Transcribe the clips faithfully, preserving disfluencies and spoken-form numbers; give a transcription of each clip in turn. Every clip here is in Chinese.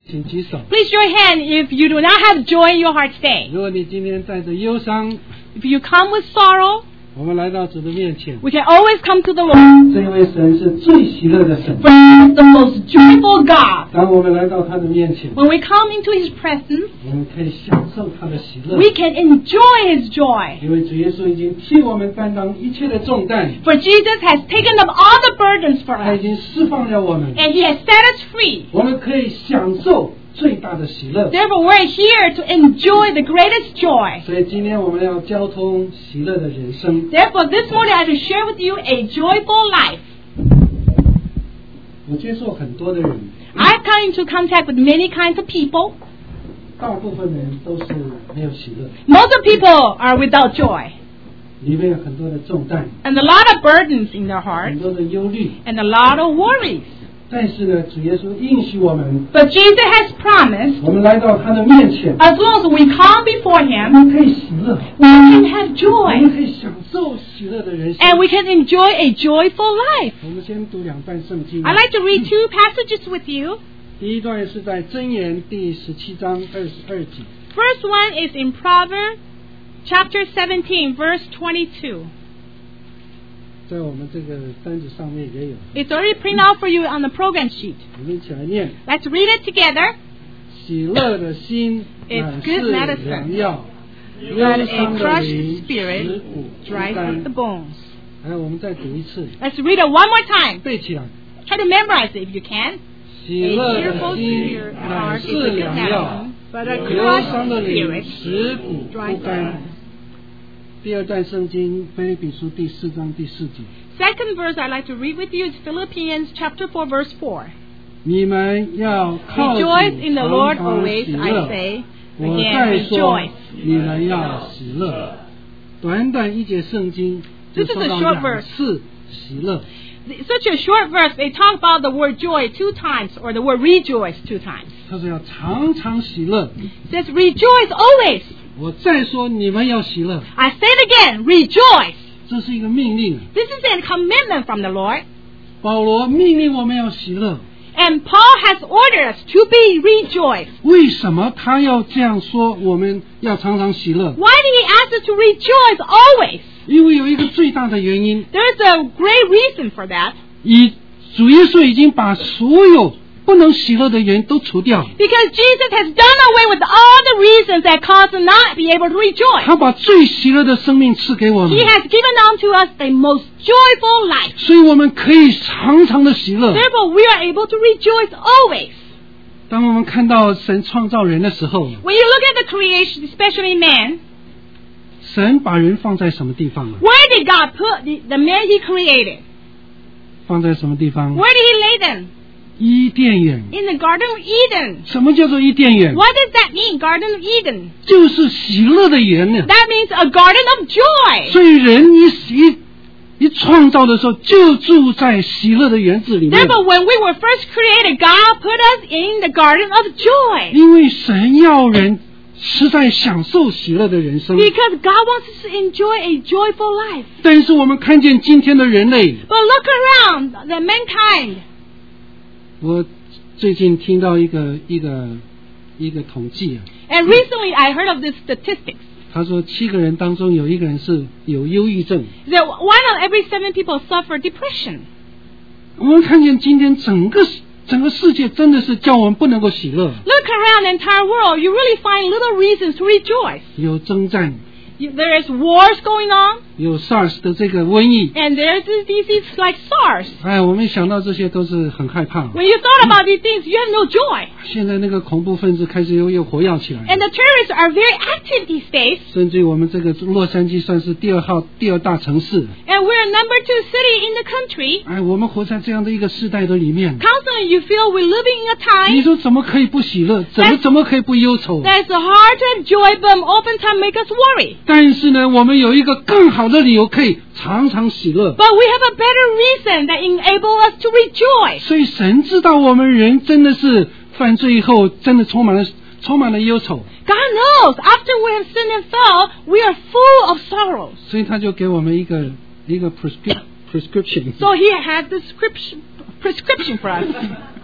请举手。 Please your hand if you do not have joy in your heart today. 如果你今天带着忧伤， If you come with sorrow, 我们来到主的面前。 we can always come to the Lord. 这位神是最喜乐的神。 For He is the most joyful God. 当我们来到他的面前， When we come into His presence, 我们可以享受他的喜乐， we can enjoy His joy. 因为主耶稣已经替我们担当一切的重担， For Jesus has taken up all the burdens for 他已 us, 经释放了我们， and He has set us free. 我们可以享受最大的喜乐。 Therefore, we're here to enjoy the greatest joy. 所以今天我们要交通喜乐的人生。 Therefore, this morning I have to share with you a joyful life. 我接受很多的人， I've come into contact with many kinds of people. 大部分人都是没有喜乐， Most of people are without joy, 里面有很多的重担， and a lot of burdens in their hearts, 很多的忧虑。 and a lot of worries. 但是呢，主耶稣应许我们， But Jesus has promised, 我们来到他的面前， as long as we come before 我 Him, 们可以喜乐， we can have 我们 joy, 可以享受喜乐的人生。 and we can enjoy a joyful life. 我们先读两段圣经。 I'd like to read two passages with you. 第一段是在箴言第十七章二十二节。 First one is in Proverbs chapter seventeen, verse twenty-two. 在我们这个单子上面也有， It's already printed out for you on the program sheet. 我们一起来念。 Let's read it together. 喜乐的心 It's 乃 good 是 medicine, 良药， but 忧 a 伤的 crushed 灵 spirit 使骨枯 dries up 干 the。bones. 来，我们再读一次， Let's read it one more time. 背起来。 Try to memorize it if you can. 喜 A 乐 cheerful 的心 spirit 乃 heart is 是 a 良 good 药， medicine, but a 忧 crushed 伤的灵 spirit 使骨 dries 枯 up the 干 bones.。 第二段圣经腓立比书第四章第四节。 Second verse I'd like to read with you is Philippians chapter four, verse four. 你们要靠主 Rejoice in the 常 Lord 常 always, 喜 I 乐。 say. 我 Again, 再说 rejoice.， 你们要喜乐。短短一节圣经就 This is 说 a 到 short 两 verse. 次喜乐。 Such a short verse, they talk about the word joy two times, or the word rejoice two times. 他说要常常喜乐。 It says rejoice always. 我再说，你们要喜乐， I say it again, rejoice. 这是一个命令。 This is a commitment from the Lord. 保罗命令我们要喜乐， And Paul has ordered us to be rejoiced. 为什么他要这样说？我们要常常喜乐， Why did he ask us to rejoice always? 因为有一个最大的原因， There's a great reason for that. 以主耶稣已经把所有不能喜乐的人都除掉， Because Jesus has done away with all the reasons that cause us not be able to rejoice. 他把最喜乐的生命赐给我们 He，has given unto us the most joyful life. 所以我们可以常常的喜乐。 Therefore, we are able to rejoice always. 当我们看到神创造人的时候， When you look at the creation, especially man, 神把人放在什么地方呢？ where did God put the, the man he created? 放在什么地方？ Where did he lay them? 伊甸园。 In the Garden of Eden. 什么叫做伊甸园？ What does that mean, Garden of Eden? 就是喜乐的园呢。 That means a garden of joy. 所以人一一一创造的时候，就住在喜乐的园子里面。 Therefore, when we were first created, God put us in the garden of joy. 因为神要人实在享受喜乐的人生。 Because God wants us to enjoy a joyful life. 但是我们看见今天的人类， But look around, the mankind. 我最近听到一个一个一个统计啊， And recently I heard of this statistics. 他说七个人当中有一个人是有忧郁症。 That one out of every seven people suffer depression. 我们看见今天整个整个世界真的是叫我们不能够喜乐， Look around the entire world, you really find little reasons to rejoice. 有征战， You, there is wars going on, 有 SARS 的这个瘟疫。 and there's this disease like SARS. 哎，我们想到这些都是很害怕。 When you thought about these things, you have no joy. 现在那个恐怖分子开始又又活跃起来， And the terrorists are very active these days. 甚至于我们这个洛杉矶算是第二号第二大城市。 And we're number two city in the country. 哎，我们活在这样的一个时代的里面， Constantly you feel we're living in a 你 time 说怎么可以不喜乐？怎么 That's- 怎么可以不忧愁？ that's hard to have joy, but oftentimes make us worry. 但是呢，我们有一个更好的理由可以常常喜乐。 But we have a better reason that enable us to rejoice. 所以神知道我们人真的是犯罪以后，真的充满了充满了忧愁， God knows after we have sinned and fell, we are full of sorrows. 所以他就给我们一个一个 prescription prescription， So He has the prescription prescription for us.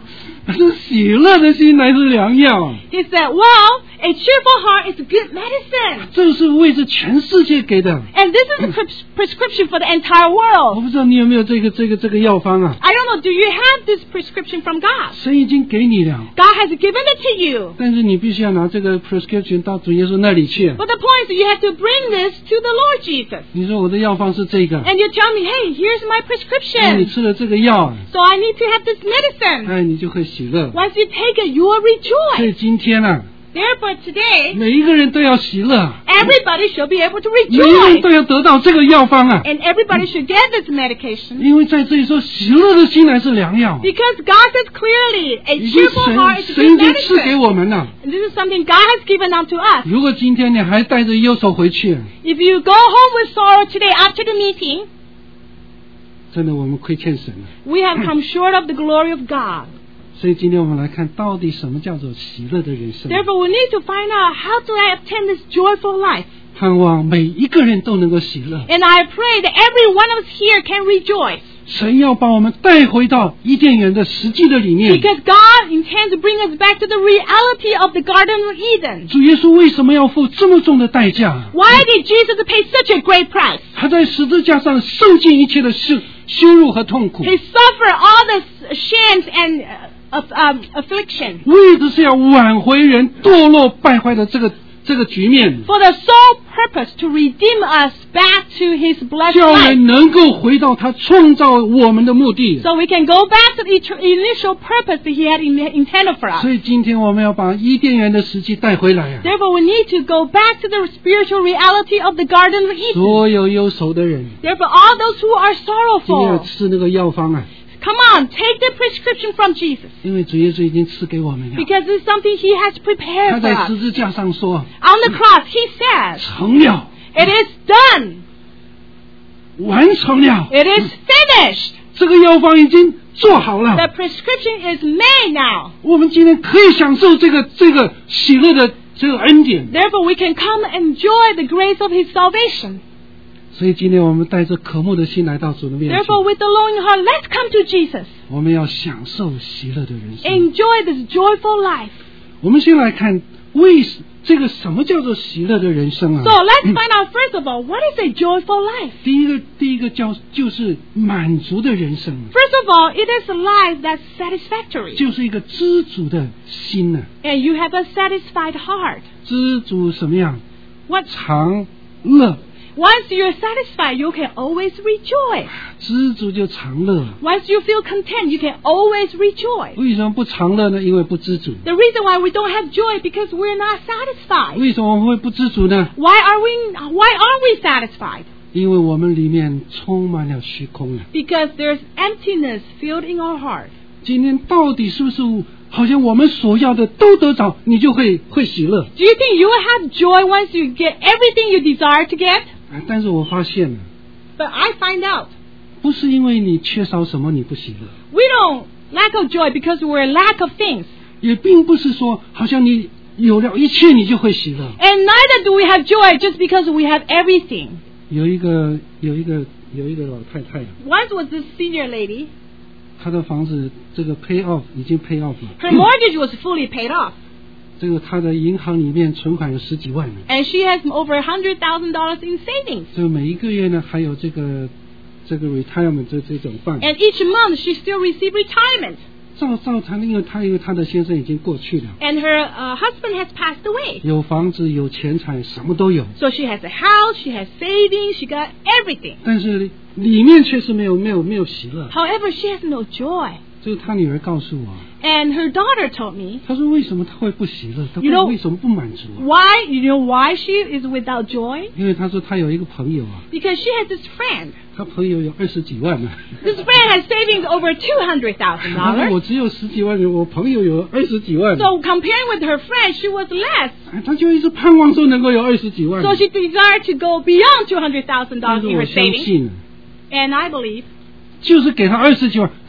是喜乐的心乃是良药。 He said, well, a cheerful heart is good medicine. 这是为这全世界给的。 And this is a pres- prescription for the entire 我 world. 不知道你有没有这个这个这个药方啊？ I don't know, do you have this prescription from God? 神已经给你了， God has given it to you. 但是你必须要拿这个 prescription 到主耶稣那里去。 But the point is you have to bring this to the Lord Jesus. 你说我的药方是这个， And you tell me, hey, here's my 那你 prescription. 吃了这个药， So I need to have this medicine. 哎，你就会喜乐。 Once you take it, you will 所以 rejoice. 今天啊， Therefore today, 每一个人都要喜乐， everybody should be able to 每一个人 rejoice. 都要得到这个药方啊。 And everybody should get this medication. 因为在这里说，喜乐的心乃是良药， Because God says clearly, a 已经 cheerful heart 神 is a 神已 good 经赐给 medicine. 我们了。 And this is something God has given unto us. 如果今天你还带着忧愁回去， If you go home with sorrow today after the meeting, 真的我们亏欠神了。 we have come short of the glory of God. 所以今天我们来看到底什么叫做喜乐的人生。 Therefore, we need to find out how do I obtain this joyful life. 盼望每一个人都能够喜乐。 And I pray that every one of us here can rejoice. 神要把我们带回到伊甸园的实际的里面。 Because God intends to bring us back to the reality of the Garden of Eden. 主耶稣为什么要付这么重的代价？ Why did Jesus pay such a great price? 他在十字架上受尽一切的羞羞辱和痛苦， He suffered all the shames and uh, of, um, affliction 为的是要挽回人堕落败坏的这个这个局面， for the sole purpose to redeem us back to His blessed 叫 life. 人能够回到他创造我们的目的。 So we can go back to the etr- initial purpose that He had in- intended for us. 所以今天我们要把伊甸园的时期带回来啊！ Therefore, we need to go back to the spiritual reality of the Garden of Eden. 所有忧愁的人， Therefore, all those who are 今天要 sorrowful, 吃那个药方啊！ come on, take the prescription from Jesus. 因为主耶稣已经赐给我们了。 Because it's something He has 他 prepared for 在 us. 十字架上说 On the cross, He says, 成了， it is done. 完成了， It is finished. 这个药方已经做好 The 了。 prescription is made now. 我们今天可以享受这个这个喜乐的这个恩典。 Therefore, we can come and enjoy the grace of His salvation. 所以今天我们带着渴慕的心来到主的面前， Therefore, with the longing heart, let's come to Jesus. 我们要享受喜乐的人生。 Enjoy this joyful life. 我们先来看为什这个什么叫做喜乐的人生啊？ So let's find out first of all, what is a joyful life? 第一个第一个叫就是满足的人生， First of all, it is a life that's satisfactory. 就是一个知足的心呢、 And you have a satisfied heart. 知足什么样？ What? 常乐， Once you're satisfied, you can always rejoice. 知足就常乐。 Once you feel content, you can always rejoice. 为什么不常乐呢？因为不知足。 The reason why we don't have joy because we're not satisfied. 为什么我们会不知足呢？ Why are we why aren't we satisfied? 因为我们里面充满了虚空啊！ Because there's emptiness filled in our heart. 今天到底是不是好像我们所要的都得着，你就会会喜乐？ Do you think you will have joy once you get everything you desire to get? 啊但是我发现了， But I find out 不是因为你缺少什么你不喜乐， we don't lack of joy because we're lack of things. 也并不是说好像你有了一切你就会喜乐。 And neither do we have joy just because we have everything. 有一个有一个有一个老太太， Once was this senior lady, 她的房子这个 pay off 已经 pay off 了， her mortgage was fully paid off. 这个她的银行里面存款有十几万呢， And she has over one hundred thousand dollars in savings. 所以每一个月呢还有这个这个 retirement 这这种办， And each month she still receives retirement. 照照她，因为她因为她的先生已经过去了， And her uh, husband has passed away. 有房子有钱财什么都有， So she has a house, she has savings, she got everything. 但是里面却是没有没有没有喜乐。 However, she has no joy. 这个她女儿告诉我， And her daughter told me, 她说为什么她会不喜乐？她 You know- 为什么不满足啊？ why, you know why she is without joy? 因为她说她有一个朋友啊， Because she has this friend. 她朋友有二十几万呢、 This friend has savings over two hundred thousand 她说 dollars. 我只有十几万，我朋友有二十几万， So comparing with her friend, she was less. 哎她就一直盼望说能够有二十几万。 So she desired to go beyond two hundred thousand 但 dollars 是 in 我 her 相 savings. 信， And I believe 就是给她二十几万，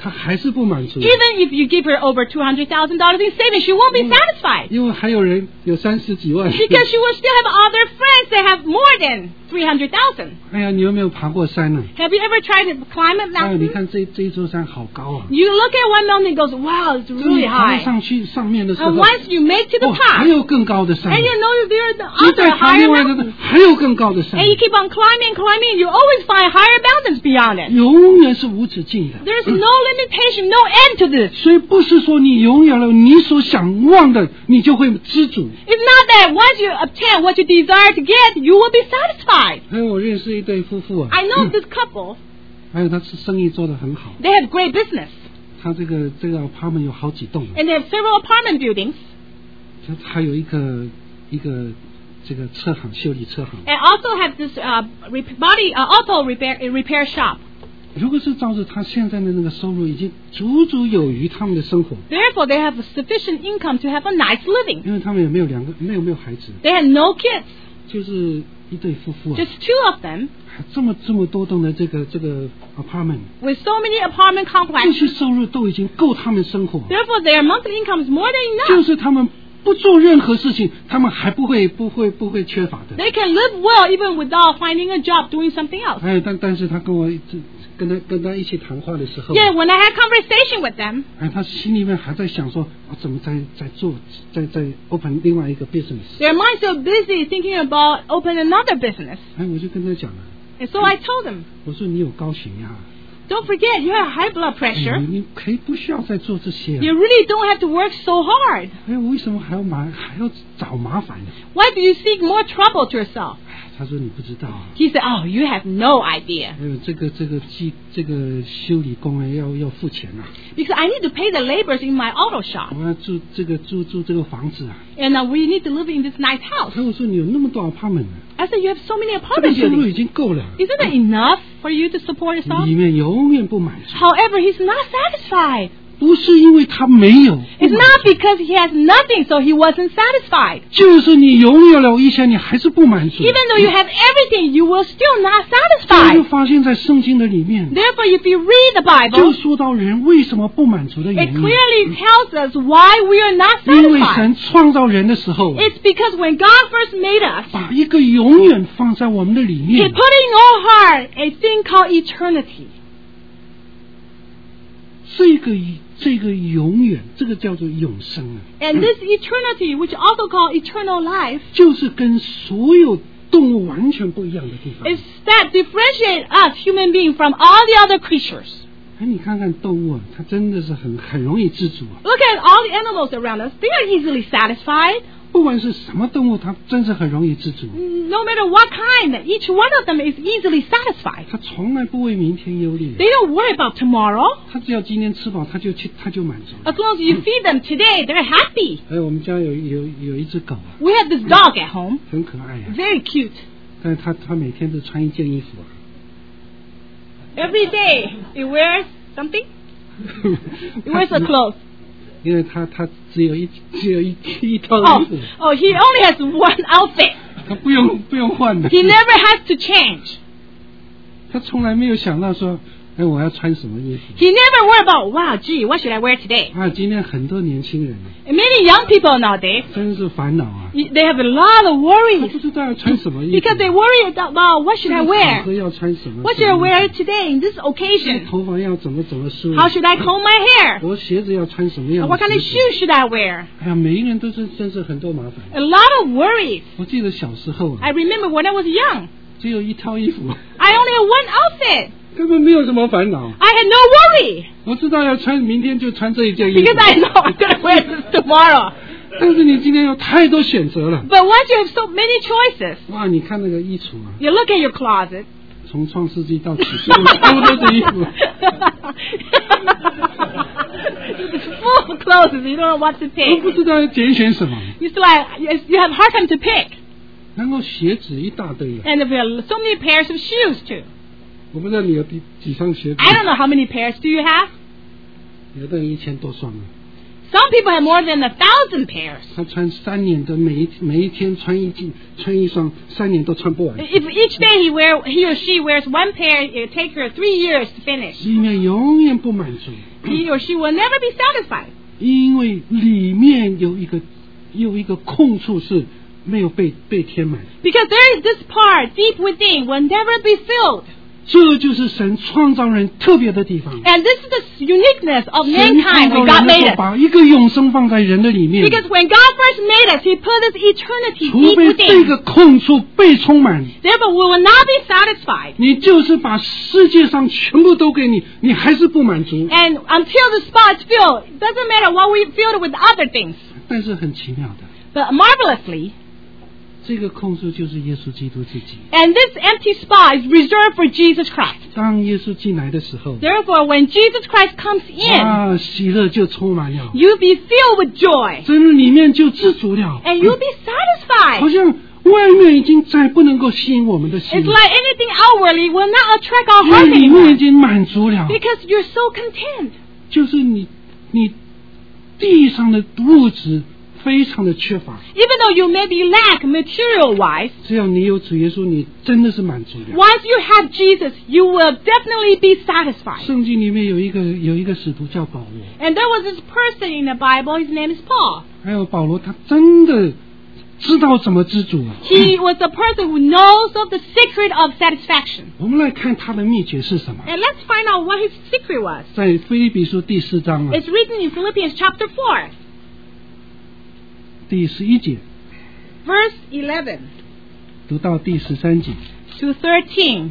她还是不满足。 Even if you give her over two hundred thousand dollars in savings, she won't be satisfied. 因为还有人有三十几万。 Because she will still have other friends that have more than three hundred thousand. 哎呀，你有没有爬过山呢？ Have you ever tried to climb a 哎，你 mountain? 看这这一座山好高啊！ You look at one mountain and goes, wow, it's 当 really 你爬 high. 上去上面的时候， And once you make to the 哦，还 top, 有更高的山。 and you know there's the 你 other 再爬 higher 另外的 mountains. 还有更高的山 And，you keep on climbing, climbing, you always find higher mountains beyond it. 永远是无止境的。 There's no limitation, no end to this. 所以不是说你拥有了你所想望的，你就会知足。 It's not that once you obtain what you desire to get, you will be satisfied. 还有我认识一对夫妇啊， I know this couple, 还有他是生意做得很好， they have great business. 他这个这个 apartment 有好几栋， And they have several apartment buildings. 他还有一个一个这个车行修理车行。 And also have this uh, rep- body uh, auto repair uh, repair shop. 如果是照着他现在的那个收入，已经足足有余他们的生活， Therefore, they have sufficient income to have a nice living. 因为他们也没有两个没有没有孩子， They had no kids, 就是一对夫妇啊， just two of them, 还这么这么多栋的这个这个 apartment， with so many apartment 这 complexes. 些收入都已经够他们生活， Therefore, their monthly income is more than 就 enough. 是他们不做任何事情，他们还不会不会不会缺乏的。 They can live well even without finding a job doing something else. 哎，但但是他跟我这跟他跟他一起谈话的时候， Yeah, when I had conversation with them, 哎，他心里面还在想说，我怎么在在做，在在 open 另外一个 business。 their mind's so busy thinking about opening another business. 哎，我就跟他讲了， And so I told them, 我说你有高血压， don't forget, you have high blood 哎 pressure. 你你可以不需要再做这些、啊。 You really don't have to work so hard. 哎，我为什么还要麻还要找麻烦呢？ Why do you seek more trouble to yourself? 哎，他说你不知道啊。 He said, oh, you have no idea. 还有这个这个技这个修理工啊，要要付钱啊， Because I need to pay the laborers in my auto shop. 我要住这个住住这个房子啊。 And uh, we need to live in this nice house. 哎，我说你有那么多 apartment 呢、 I said, you have so many 这个 apartment 收入 buildings. 已经够了， Isn't it enough for you to support yourself? 里面永远不满足， However, he's not satisfied. 不是因为他没有， It's not because he has nothing, so he wasn't satisfied. 就是你拥有了一些，你还是不满足。 Even though you have everything, you will still not 这就 satisfied. 发现在圣经的里面， Therefore, if you read the 就 Bible, 说到人为什么不满足的 it 原因。 clearly tells us why we are not 因为 satisfied. 神创造人的时候， It's because when God first made us, 把一个永远放在我们的里 He 面 put。in our heart a thing called eternity. 这个这个永远，这个叫做永生啊， And this eternity, which also called eternal life, 就是跟所有动物完全不一样的地方。 is that differentiate us human beings from all the other creatures. 哎，你看看动物啊，它真的是很很容易知足啊。 Look at all the animals around us. They are easily satisfied. 不管是什么动物，它真是很容易知足。 No matter what kind, each one of them is easily satisfied. 它从来不为明天忧虑， They don't worry about tomorrow. 它只要今天吃饱，它就去，它就满足了。 As long as you feed them today, they're happy. 哎，我们家有有有一只狗啊， We have this dog at home, 很可爱啊， very cute. 但是它它每天都穿一件衣服啊。 Every day, it wears something. It wears a clothes. 因为它它只有一只有一一套 Oh, 衣服， oh, he only has one outfit. 它不用不用换的。 He never has to change. 他从来没有想到说，哎，我要穿什么衣服 He never worried about, wow, gee, what should I wear today? 啊？今天很多年轻人 And many young people nowadays, 真是烦恼啊， they have a lot of 他 worries 不知道要穿什么衣服， because they worry about what should I 这个场合 wear? 要穿什么 What should I wear today in this occasion? 头发要怎么怎么梳 How should I comb my hair? 我鞋子要穿什么样的 What kind of 鞋子 shoes should I wear? 哎呀，每一个人都是真是很多麻烦。 A lot of worries. 我记得小时候啊， I remember when I was young, 只有一套衣服， I only had one outfit. 根本没有什么烦恼。 I had no worry 我知道要穿，明天就穿这一件衣服 because。I know I'm going to wear this tomorrow. 但是你今天有太多选择了， But once you have so many choices, 哇！你看那个衣橱啊， you look at your closet. 从创世纪到启示录，全部都是衣服。 It's full of clothes. You don't know what to 我 pick. 不知道要拣选什么。 It's like you you have a hard time to pick. 然后鞋子一大堆啊， And there are so many pairs of shoes too. 我不知道你有几几双鞋子， I don't know how many pairs do you have. 有的人一千多双啊， Some people have more than a thousand pairs. 他穿三年的每一每一天穿一件穿一双，三年都穿不完， If each day he wear he or she wears one pair, it takes her three years to finish. 里面永远不满足。 he or she will never be satisfied. 因为里面有一个有一个空处是没有被被填满。 Because there is this part deep within will never be filled. 这就是神创造人特别的地方。 And this is the uniqueness of 神创 mankind 造 when 人 God 的时 made 候， us. 把一个永生放在人的里面。 Because when God first made us, He put this eternity 除 deep 非这 within. 个空处被充满， Therefore, we will not be satisfied. 你就是把世界上全部都给你，你还是不满足。 And until the spot is filled, it doesn't matter what we fill it with other things. 但是很奇妙的， But marvelously, 这个空处就是耶稣基督自己。 and this empty spot is reserved for Jesus Christ. 当耶稣进来的时候， Therefore, when Jesus Christ comes in, 啊，喜乐就充满了， you'll be filled with joy. 真里面就知足了， And you'll be 好 satisfied. 像外面已经再不能够吸引我们的心 It's，like anything outwardly will not attract our 因为 heart 里面已 anymore. 经满足了。 Because you're so content. 就是你你地上的物质非常的缺乏， Even though you maybe lack material-wise, 只要你有主耶稣，你真的是满足了。 once you have Jesus, you will definitely be satisfied. 圣经里面有一个有一个使徒叫保罗， And there was this person in the Bible, his name is Paul. 还有保罗他真的知道怎么知足啊。 He was the person who knows of the secret of satisfaction. 我们来看他的秘诀是什么， And let's find out what his secret was. 在腓立比书第四章啊 It's written in Philippians chapter four, 第十一节 verse eleven 读到第十三节， to thirteen.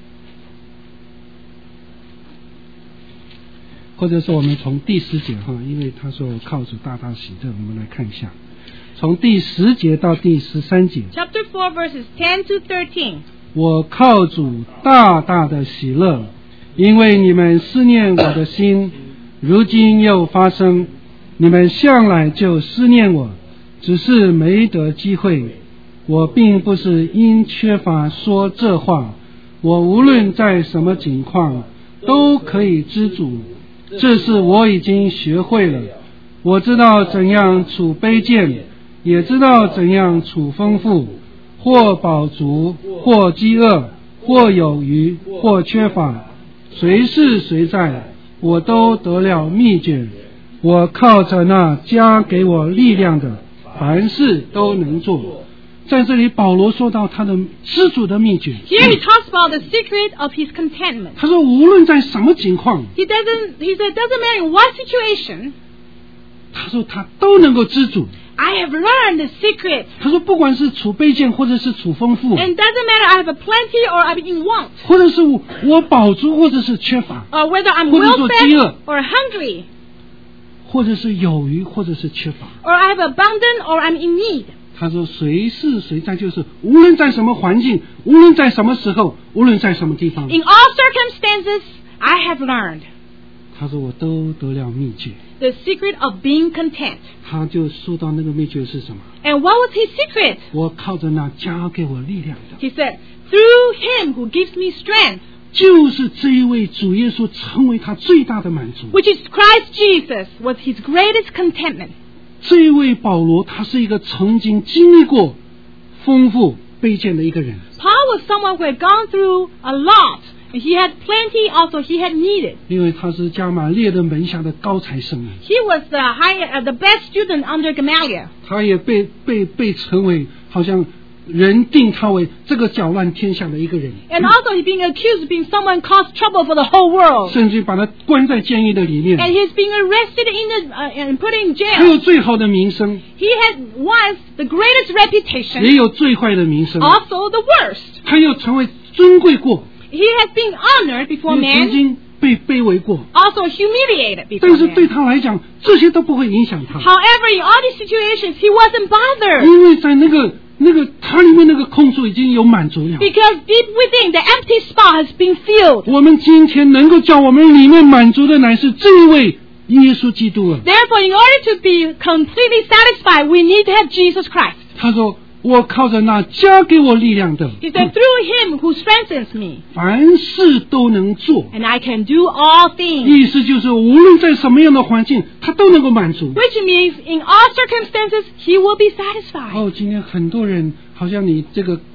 或者说我们从第十节哈，因为他说我靠主大大喜乐，我们来看一下，从第十节到第十三节。 Chapter four, verses ten to thirteen. 我靠主大大的喜乐，因为你们思念我的心，如今又发生，你们向来就思念我，只是没得机会。我并不是因缺乏说这话，我无论在什么境况都可以知足，这是我已经学会了。我知道怎样处卑贱，也知道怎样处丰富，或饱足，或饥饿，或有余，或缺乏，随是随在，我都得了秘诀。我靠着那加给我力量的，凡事都能做。在这里保罗说到他的知足的秘诀， Here he talks about the secret of his contentment. 他说无论在什么情况， He doesn't, he said, doesn't matter in what situation, 他说他都能够知足。 I have learned the secret. 他说不管是处卑贱或者是处丰富， And doesn't matter I have a plenty or I'm in want, 或者是我我饱足或者是缺乏， or whether I'm 或者 well 说 fed 饥饿， or hungry, 或者是有余或者是缺乏。 or I have abundant or I'm in need. 他说随是随在，就是无论在什么环境，无论在什么时候，无论在什么地方， In all circumstances, I have learned 他说我都得了秘诀。 the secret of being content. 他就说到那个秘诀是什么？ And what was his secret? 我靠着那加给我力量的， He said, through him who gives me strength, 就是这一位主耶稣成为他最大的满足。 which is Christ Jesus, was his greatest contentment. 这一位保罗，他是一个曾经经历过丰富卑贱的一个人。 Paul was someone who had gone through a lot. And he had plenty, also he had needed. 因为他是加玛列的门下的高材生啊， He was the high, uh, the best student under Gamaliel. 他也被被被称为好像人定他为这个搅乱天下的一个人， And also he's being accused of being someone who caused trouble for the whole world. 甚至把他关在监狱的里面。 And he's being arrested in the, uh, and put in 他有 jail. 最好的名声， He had once the greatest 也 reputation, 有最坏的名声。 also the worst. 他又成为尊贵过， He has been honored before 也曾 men, 经被卑微过。 also humiliated before 但是对 men. 他来讲，这些都不会影响他， However, in all these situations, he wasn't bothered. 因为在那个那个他里面那个空处已经有满足了。 Because deep within, the empty spot has been filled. 我们今天能够叫我们里面满足的，乃是这一位耶稣基督啊。 Therefore, in order to be completely satisfied, we need to have Jesus Christ. 他说：“我靠着那加给我力量的， He said, through him who strengthens me, 凡事都能做。” and I can do all things. 意思就是，无论在什么样的环境，他都能够满足。 Which means, in all circumstances, he will be satisfied. 哦，今天很多人好像你这个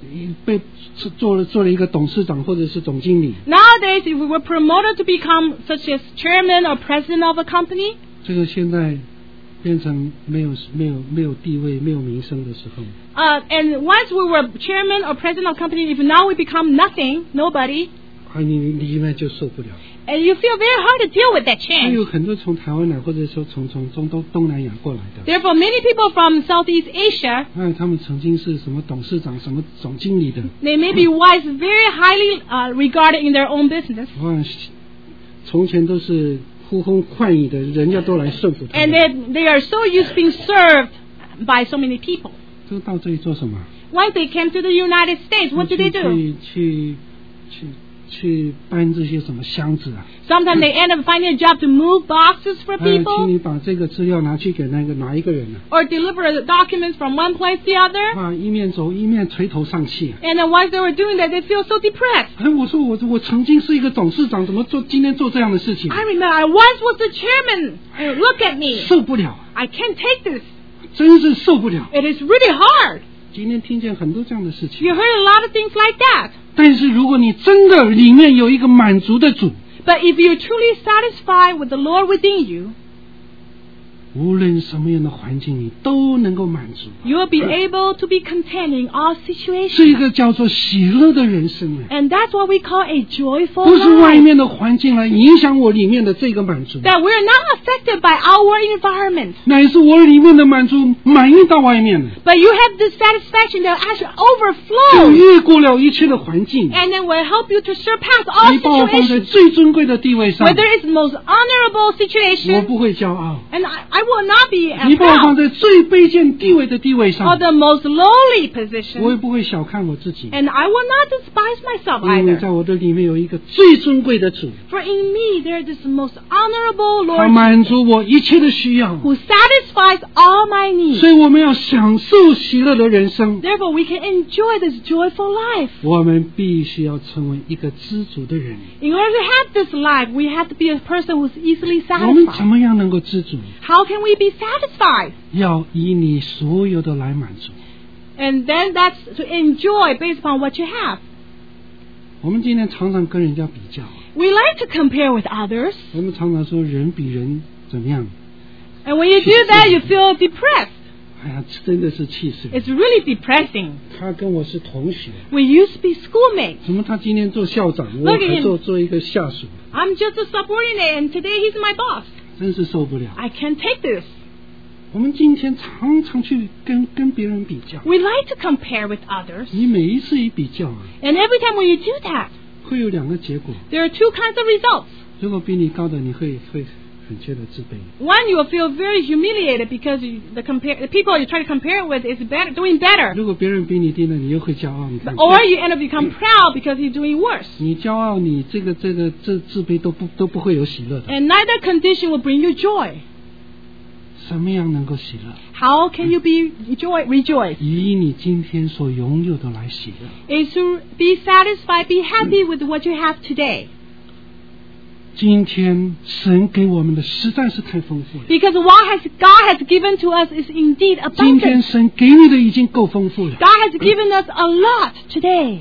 被做了做了一个董事长或者是总经理， Nowadays, if we were promoted to become such as chairman or president of a company, 这个现在变成没有没有没有地位、没有名声的时候， uh, and once we were chairman or president of a company, if now we become nothing, nobody, 啊，你你呢就受不了。 and you feel very hard to deal with that 还有 change. 很多从台湾来，或者说从从中东东南亚过来的， Therefore, many people from Southeast Asia, 哎，他们曾经是什么董事长、什么总经理的， they may be wise, very highly uh, regarded in their own business, 哇，从前都是呼风唤雨的，人家都来顺服他 and 们。 they, they are so used to being served by so many people. 这到这里做什么？ Once they came to the United States, what did they 去 do? 去去去去搬这些什么箱子啊？ Sometimes they end up finding a job to move boxes for 哎，请 people 你把这个资料拿去给那个哪一个人呢、 or deliver the documents from one place to the other. 啊？一面走一面垂头丧气、啊。 And then once they were doing that, they feel so depressed. 哎，我说我我曾经是一个董事长，怎么做今天做这样的事情？ I remember I once was the chairman. And look at me. 受不了， I can't take this. 真是受不了。 It is really hard. 今天听见很多这样的事情。 You heard a lot of things like that. 但是如果你真的里面有一个满足的主， But if you're truly satisfied with the Lord within you, 无论什么样的环境，你都能够满足。 you will be able to be content in all 这 situations. 个叫做喜乐的人生啊， And that's what we call a joyful 不是外 life. 面的环境来影响我里面的这个满足， That we're not affected by our environment. 乃是我里面的满足满溢到外面了， But you have this satisfaction that actually 就 overflows. 越过了一切的环境， And then will help you to surpass all 你把我放在 situations. 最尊贵的地位上， Whether it's the most honorable 我 situation, 不会骄傲； and I, I will not be 你把我放 proud 在最卑贱地位的地位 of 上， the most lowly 我也 position, 不会小看我自己， and I will not despise myself 因为 either. 在我的里面有一个最尊贵的主， For in me there is this most honorable 他 Lord 满足我一切的需要， who satisfies all my needs. 所以我们要享受喜乐的人生。 Therefore, we can enjoy this joyful life. 我们必须要成为一个知足的人。 In order to have this life, we have to be a person who's easily 我们怎 satisfied. 么样能够知足？ How can we be satisfied? 要以你所有的来满足。 And then that's to enjoy based upon what you have. 我们今天常常跟人家比较， We like to compare with others. 我们常常说人比人怎么样？ And when you do that, you feel depressed. 哎呀，真的是气死人！ It's really depressing. 他跟我是同学， We used to be schoolmates. 怎么他今天做校长，我 Look at 还 him. 做做一个下属， I'm just a subordinate, and today he's my boss. 真是受不了。 I can't take this. 我们今天常常去跟跟别人比较， We like to compare with others. 你每一次一比较啊， And every time when you do that, 会有两个结果。 there are two kinds of results. 如果比你高的，你会会很觉得自卑； One, you will feel very humiliated because you, the, compare, the people you try to compare it with is better, doing better. 如果别人比你低了，你又会骄傲。你看， Or you end up become proud because you're doing worse. 你骄傲，你这个这个这自卑都不都不会有喜乐的。 And neither condition will bring you joy. 什么样能够喜乐？ How can you be joy, rejoice? 以你今天所拥有的来喜乐。 Is to be satisfied, be happy with what you have today. 今天神给我们的实在是太丰富了。 Because what has God has given to us is indeed 今天 abundant. 神给你的已经够丰富了。 God has given us a lot today.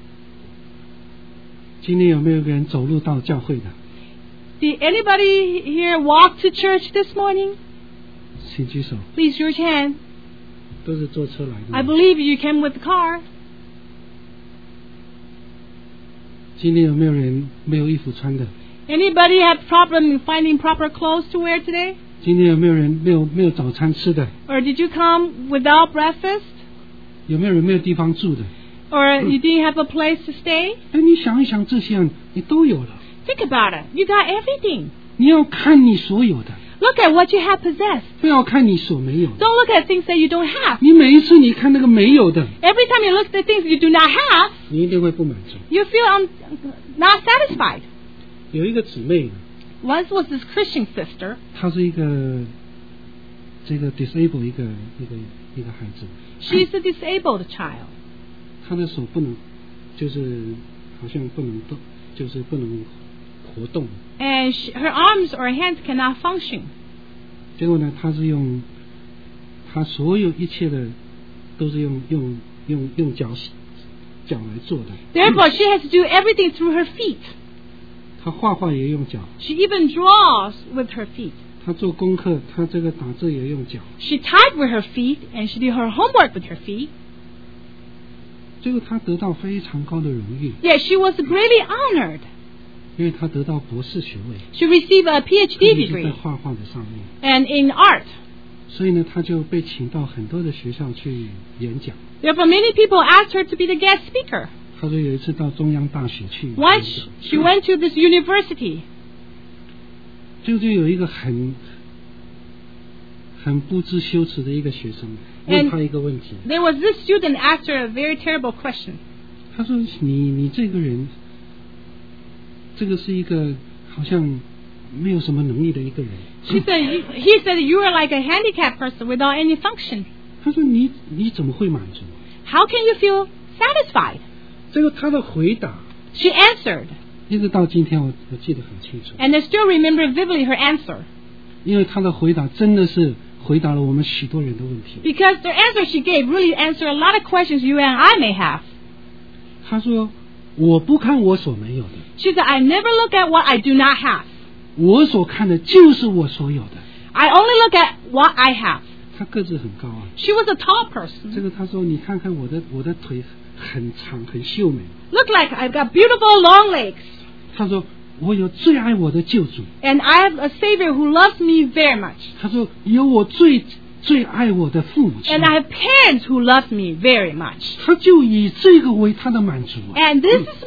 今天有没有个人走路到教会的？ Did anybody here walk to church this morning? 请举手。 Please raise your hand. 都是坐车来 I 的。 believe you came with the car. 今天有没有人没有衣服穿的？ Anybody have problem finding proper clothes to wear today? 今天有没有人没有没有早餐吃的？ Or did you come without breakfast? 有没有人没有地方住的？ Or you didn't have a place to stay? 哎，你想一想，这些样你都有了。 Think about it. You got everything. 你要看你所有的， Look at what you have possessed. 不要看你所没有的。 Don't look at things that you don't have. 你每一次你看那个没有的， Every time you look at things you do not have, 你一定会不满足。 you feel um, not satisfied. 有一个姊妹， Once was this Christian sister. 她是一个这个 disable 一个一个一个孩子， She's a disabled child. 她的手不能，就是好像不能动，就是不能活动。 And she, her arms or hands cannot function. 结果呢，她是用，她所有一切的都是用用用用脚脚来做的。 Therefore, she has to do everything through her feet. 她画画也用脚， She even draws with her feet. 她做功课，她这个打字也用脚。 She typed with her feet, and she did her homework with her feet. 最后她得到非常高的荣誉， Yet she was greatly honored. 因为她得到博士学位， She received a PhD 特别是在 degree 画画的上面。 and in art. 所以呢，她就被请到很多的学校去演讲。 Therefore, many people asked her to be the guest speaker. 她说有一次到中央大学去演 Once 讲， she went to this university. 就就有一个很很不知羞耻的一个学生问她一个问题， There was this student asked her a very terrible question. 他说你你这个人，这个是一个好像没有什么能力的一个人。 She said, he said, you are like a handicapped person without any function. 他说你你怎么会满足？ How can you feel satisfied? 这个他的回答 She answered, 一直到今天我我记得很清楚， and I still remember vividly her answer. 因为他的回答真的是回答了我们许多人的问题。 Because the answer she gave really answered a lot of questions you and I may have. 他说我不看我所没有的， She said, I never look at what I do not have. 我所看的就是我所有的。 I only look at what I have. 他个子很高啊， She was a tall 这 person. 个他说你看看我的我的腿很长很秀美。 Look like I've got beautiful long legs. 他说我有最爱我的救主。 And I have a Savior who loves me very much. 他说有我最最爱我的父母亲。 And I have parents who love me very much. 他就以这个为他的满足。 And this is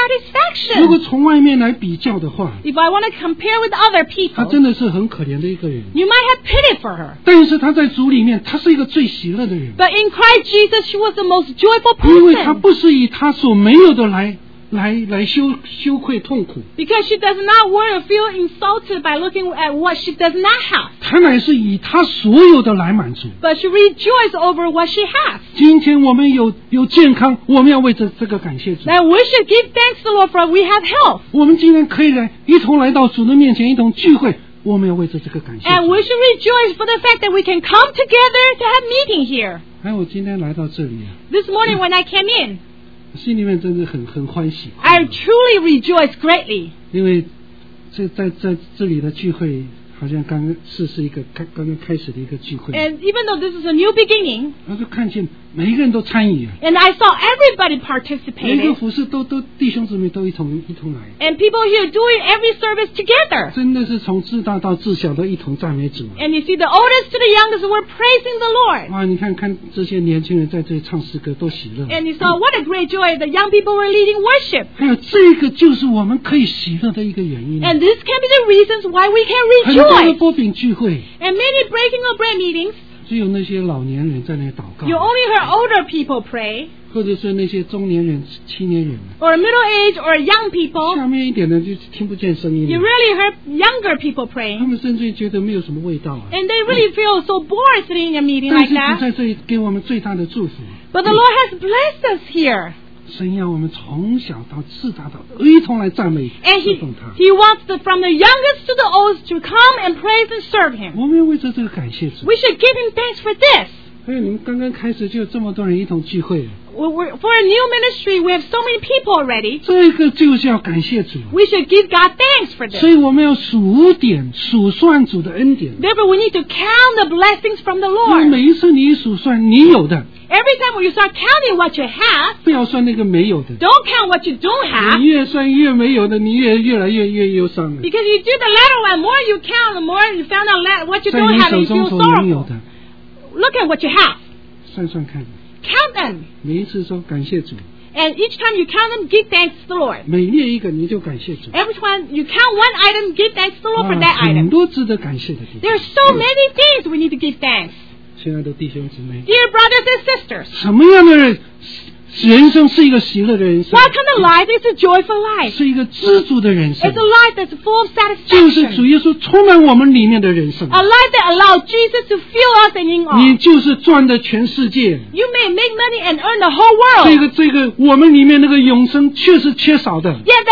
my 如果 satisfaction. 从外面来比较的话， If I want to compare with other 他 people, 真的是很可怜的一个人。 you might have pity for her. 但是他在主里面，他是一个最喜乐的人， But in Christ Jesus, she was the most joyful 因为他 person. 不是以他所没有的来来来羞羞愧痛苦， Because she does not worry or feel insulted by looking at what she does not have. 他乃是以他所有的来满足。 But she rejoices over what she has. 今天我们有有健康，我们要为这这个感谢主。 That we should give thanks to the Lord for we have health. 我们今天可以来一同来到主的面前，一同聚会，我们要为这这个感谢 And 主。 we should rejoice for the fact that we can come together to have meeting here. 还有我今天来到这里啊， This morning when I came in, 心里面真的很很欢喜， I truly rejoiced greatly. 因为这在在这里的聚会好像刚刚是是一个刚刚刚开始的一个聚会， And even though this is a new beginning, 然后就看见每一个人都参与啊， and I saw everybody 每一个 participated, 服侍都都弟兄姊妹都一同一同来， and people here doing every service together. 真的是从至大到至小都一同赞美主啊！ And you see the oldest to the youngest were praising the Lord. 哇，你看看这些年轻人在这里唱诗歌多喜乐， And you saw what a great joy the young people were leading worship. 还有这个就是我们可以喜乐的一个原因。 And this can be the reasons why we 很 can 多的 rejoice. 波饼聚会， And many breaking of bread meetings, 只有那些老年人在那里祷告， you only heard older people pray, 或者是那些中年人、青年人， or middle age or young people. 下面一点的就听不见声音 You 了， really heard younger people 他 praying. 们甚至觉得没有什么味道啊。 And they really feel so bored sitting in a meeting 但 like 是主 that. 在这里给我们最大的祝福， But the Lord has blessed us here. 神要我们从小到至大到一同来赞美 And 侍 He, 奉他。 he wants the, from the youngest to the oldest to come and praise and serve Him. 我们要为这这个感谢主。 We should give Him thanks for this. 还有你们刚刚开始就有这么多人一同聚会， We're, we're- for a new ministry, we have so many people already. 这个就是要感谢主。 We should give God thanks for 所 this. 以我们要数点数算主的恩典。 Therefore, we need to count the blessings from the 因为 Lord. 每一次你一数算你有的， Every time when you start counting what you have, 不要算那个没有的。 don't count what you don't 你 have. 越算越没有的，你越越来越越忧伤了。 Because you do the latter one, more you count, the more you found out la- what you 在 don't 你 have, 手 and you 中 feel 所拥有 sorrowful. 的， Look at what you have. 算算看。 Count them. 每一次说感谢主， And each time you count them, give thanks to the Lord. 每列一个你就感谢主。 Every time you count one item, give thanks to the Lord for 哇 that 很 item. 多值得感谢的地 There 方。 are so many things we need to give thanks. 亲爱的弟兄姊妹， Dear brothers and sisters, 什么样的人人生是一个喜乐的人生？ what kind of life is a joyful life? 是一个知足的人 It's 生 a，life that's full of 就是主 satisfaction. 耶稣充满我们里面的人生。 A life that allows Jesus to fill us and in 你 all. 就是赚的全世界。 You may make money and earn the whole 这 world. 个这个，我们里面那个永生却是缺少的。 Yet that spot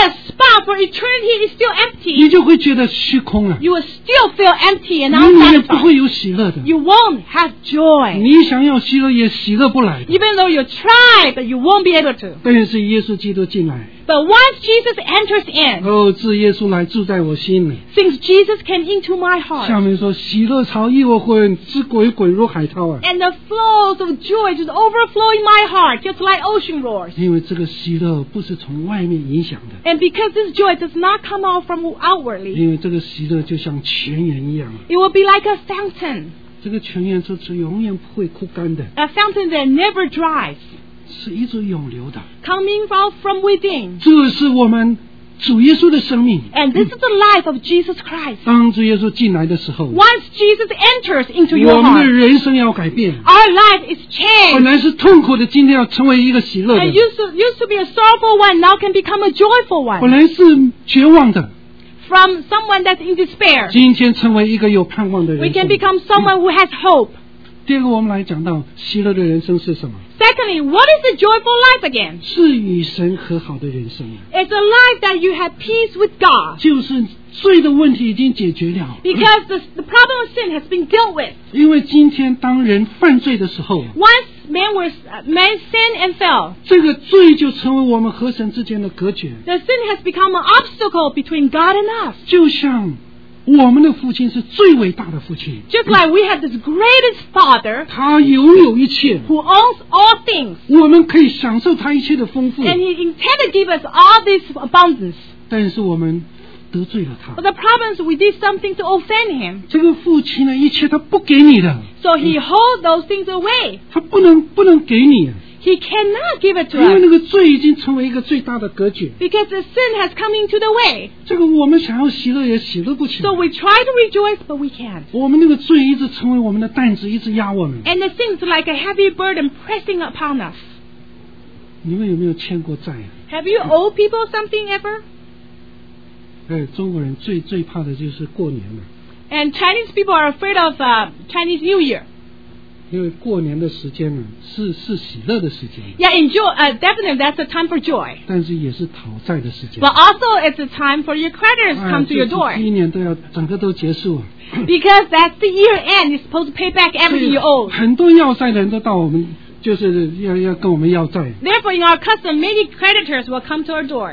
now for eternity is still 你 empty, 就会觉得虚空了， you will still feel empty and 永远不会 unsatisfied. 有喜乐的。 You won't have joy. 你想要喜乐也喜乐不来的。 Even though you try, but you won't be able to. 但是耶稣基督进来， But once Jesus enters in, 哦，自耶稣来住在我心里。 since Jesus came into my heart, 下面说，喜乐潮溢我魂，之鬼滚如海涛啊！ and the flows of joy just overflow in my heart, just like ocean roars. 因为这个喜乐不是从外面影响的， And because this joy does not come out from outwardly, 因为这个喜乐就像泉源一样， it will be like a fountain, 这个泉源是是永远不会枯干的， a fountain that never dries, 是一直涌流的。 coming out from within. 这是我们主耶稣的生命。 And this is the life of Jesus Christ. 当主耶稣进来的时候， Once Jesus enters into your 我们的 heart, 人生要改变。 our life is 本 changed. 来是痛苦的，今天要成为一个喜乐的； And used to, used to be a sorrowful one, now can become a joyful 本 one. 来是绝望的， From someone that's in despair, 今天成为一个有盼望的 we 人 can 生。 become someone who has hope. 第二个，我们来讲到喜乐的人生是什么？ Secondly, what is a joyful life again? 是与神和好的人生， It's a life that you have peace with God. 就是罪的问题已经解决了。 Because the, the problem of sin has been dealt with. 因为今天当人犯罪的时候， Once man was uh, man sinned and fell, 这个罪就成为我们和神之间的隔绝， the sin has become an obstacle between God and us. 就像我们的父亲是最伟大的父亲， Just like we have this greatest Father 他拥有一切， who owns all things, 我们可以享受他一切的丰富， and He intended to give us all this abundance. 但是我们得罪了他 But。the problem is we did something to offend Him, 这个父亲的一切他不给你的， so He holds those things away. 他不能不能给你， He cannot give it to 因为 us 那个罪已经成为一个最大的隔绝。 because the sin has come into the way. 这个我们想要喜乐也喜乐不起来 So，we try to rejoice, but we can't. 我们那个罪一直成为我们的担子，一直压我们。 And the sin is like a heavy burden pressing upon us. 你们有没有欠过债？ Have you owed people something ever? 哎，中国人最最怕的就是过年了， And Chinese people are afraid of uh, Chinese New Year. 因为过年的时间呢是是喜乐的时间， Yeah, enjoy. Uh, definitely, that's a time for joy. 但是也是讨债的时间。 But also, it's a time for your creditors to 啊 come to 这 your 这 door 这一年都要整个都结束。 because that's the year end. You're supposed to pay back 所 everything 以 you owe. 很多要债的人都到我们，就是要要跟我们要债。 Therefore, in our custom, many creditors will come to our door.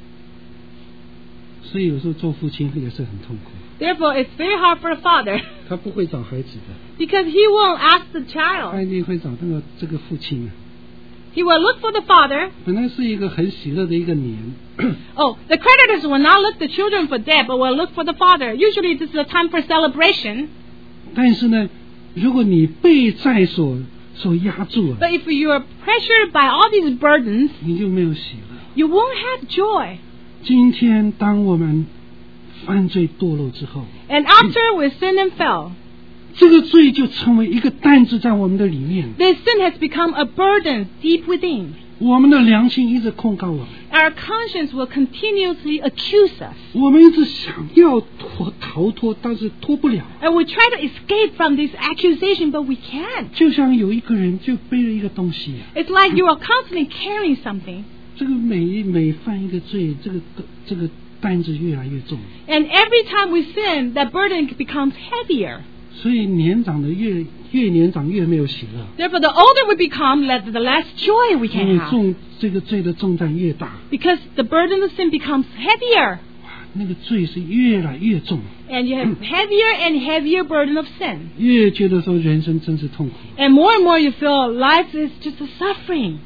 所以有时候做父亲也是很痛苦， Therefore, it's very hard for a father 他不会找孩子的， because he won't ask the 他 child. 一定会找那个这个父亲。 He will look for the father. 本来是一个很喜乐的一个年， Oh, the creditors will not look the children for debt, but will look for the father. Usually, this is a time for celebration. 但是呢，如果你被债所所压住了， But if you are pressured by all these burdens, 你就没有喜乐。 you won't have joy. 今天当我们犯罪堕落之后， And after we sinned and fell, 这个罪就成为一个担子在我们的里面， this sin has become a burden deep within. 我们的良心一直控告我们， Our conscience will continuously accuse us. 我们一直想要脱逃脱，但是脱不了。 And we try to escape from this accusation, but we can't. 就像有一个人就背了一个东西， It's like you are constantly carrying something. 这个每每犯一个罪，这个这个担子越来越重， And every time we sin, that burden becomes heavier. 所以年长的越越年长越没有喜乐， Therefore, the older we become, the less joy we 因 can 为 have. 重这个罪的重担越大， Because the burden of sin becomes heavier. 哇，那个罪是越来越重， And you have heavier and heavier burden of sin. 越觉得说人生真是痛苦， And more and more you feel life is just a suffering.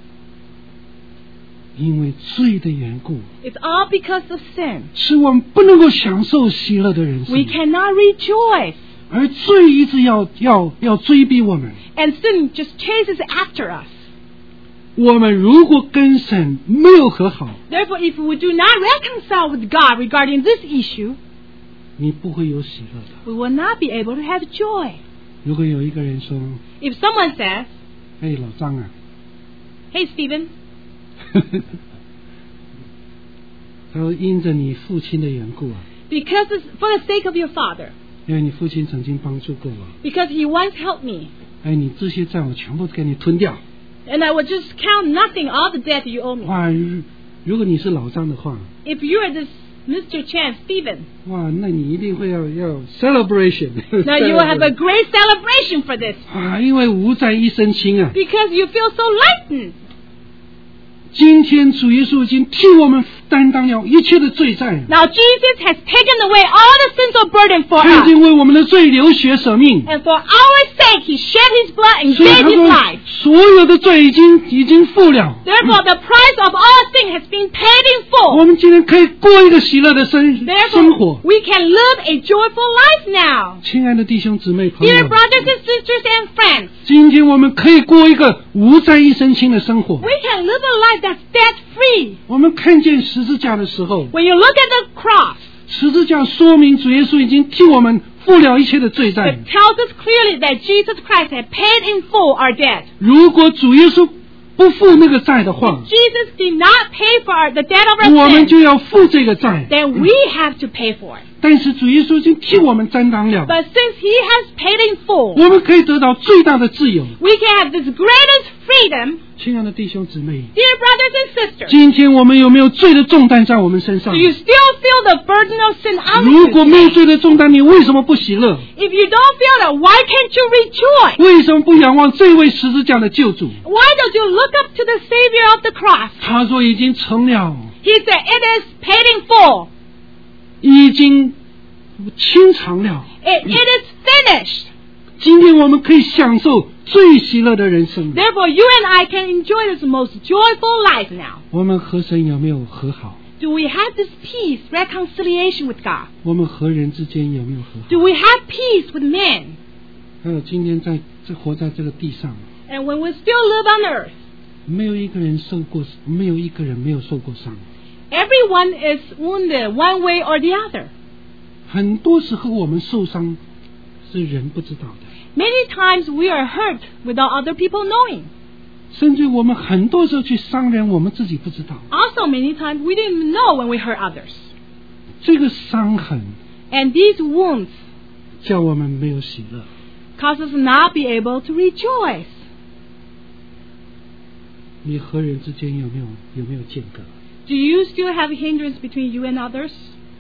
因为罪的缘故， It's all because of sin. 使我们不能够享受喜乐的人 We 生， cannot rejoice. 而罪一直要要要追逼我们。 And sin just chases after us. 我们如果跟神没有和好， Therefore, if we do not reconcile with God regarding this issue, 你不会有喜乐的。 we will not be able to have joy. 如果有一个人说 If someone says, 哎，老张啊， Hey, Stephen, 他说因着你父亲的缘故啊， because it's for the sake of your father, 因为你父亲曾经帮助过我， because he once helped me, 哎，你这些债我全部给你吞掉。 and I would just count nothing, all the debt that you owe me. 哇， 如果你是老张的话， if you're this Mister Chan Stephen, 哇，那你一定会要要 celebration。 now you will have a great celebration for this 啊，因为无债一身轻啊。 because you feel so lightened. 今天主耶稣已经替我们担当了一切的罪债， Now Jesus has taken away all the sinful burden for 他已 us. 经为我们的罪流血舍命。 And for our sake, He shed His blood and 所以 gave 他 His 说 life. 所有的罪已经已经付了。 Therefore, the price of all sin has been paid in 我 full. 们今天可以过一个喜乐的生生 Therefore, 活。 we can live a joyful life now. 亲爱的弟兄姊妹朋 Dear 友， brothers and sisters and friends, 今天我们可以过一个无债一身轻的生活。 we can live a life that's debt-free. 我们看见十字架的时候， When you look at the cross, 十字架说明主耶稣已经替我们付了一切的罪债。 it tells us clearly that Jesus Christ had paid in full our debt. 如果主耶稣不付那个债的话， Jesus did not pay for our, the debt of 我 our 们 sin, 就要付这个债。 then we have to pay for it. 但是主耶稣已经替我们担当了， But since He has paid in full, 我们可以得到最大的自由。 we can have this greatest freedom. 亲爱的弟兄姊妹， Dear brothers and sisters, 今天我们有没有罪的重担在我们身上 do？you still feel the burden of sin on 如 you 果没有 today? 罪的重担，你为什么不喜乐？ If you don't feel that, why can't you rejoice? 为什么不仰望这位十字架的救主？ Why don't you look up to the Savior of the cross? 他说已经成了， He said, it is paid in full. 已经清偿了。 It, it is finished. 今天我们可以享受最喜乐的人生。 Therefore, you and I can enjoy this most joyful life now. 我们和神有没有和好？ Do we have this peace, reconciliation with God? 我们和人之间有没有和好？ Do we have peace with men? 还有今天在这活在这个地上， And when we still live on earth, 没有一个人受过，没有一个人没有受过伤。 everyone is wounded one way or the other. 很多时候我们受伤是人不知道的， Many times we are hurt without other people knowing. 甚至我们很多时候去伤人，我们自己不知道。 Also, many times we didn't even know when we hurt others. 这个伤痕 And these wounds 叫我们没有喜乐。 cause us not be able to rejoice. 你和人之间有没有有没有间隔？ Do you still have a hindrance between you and others?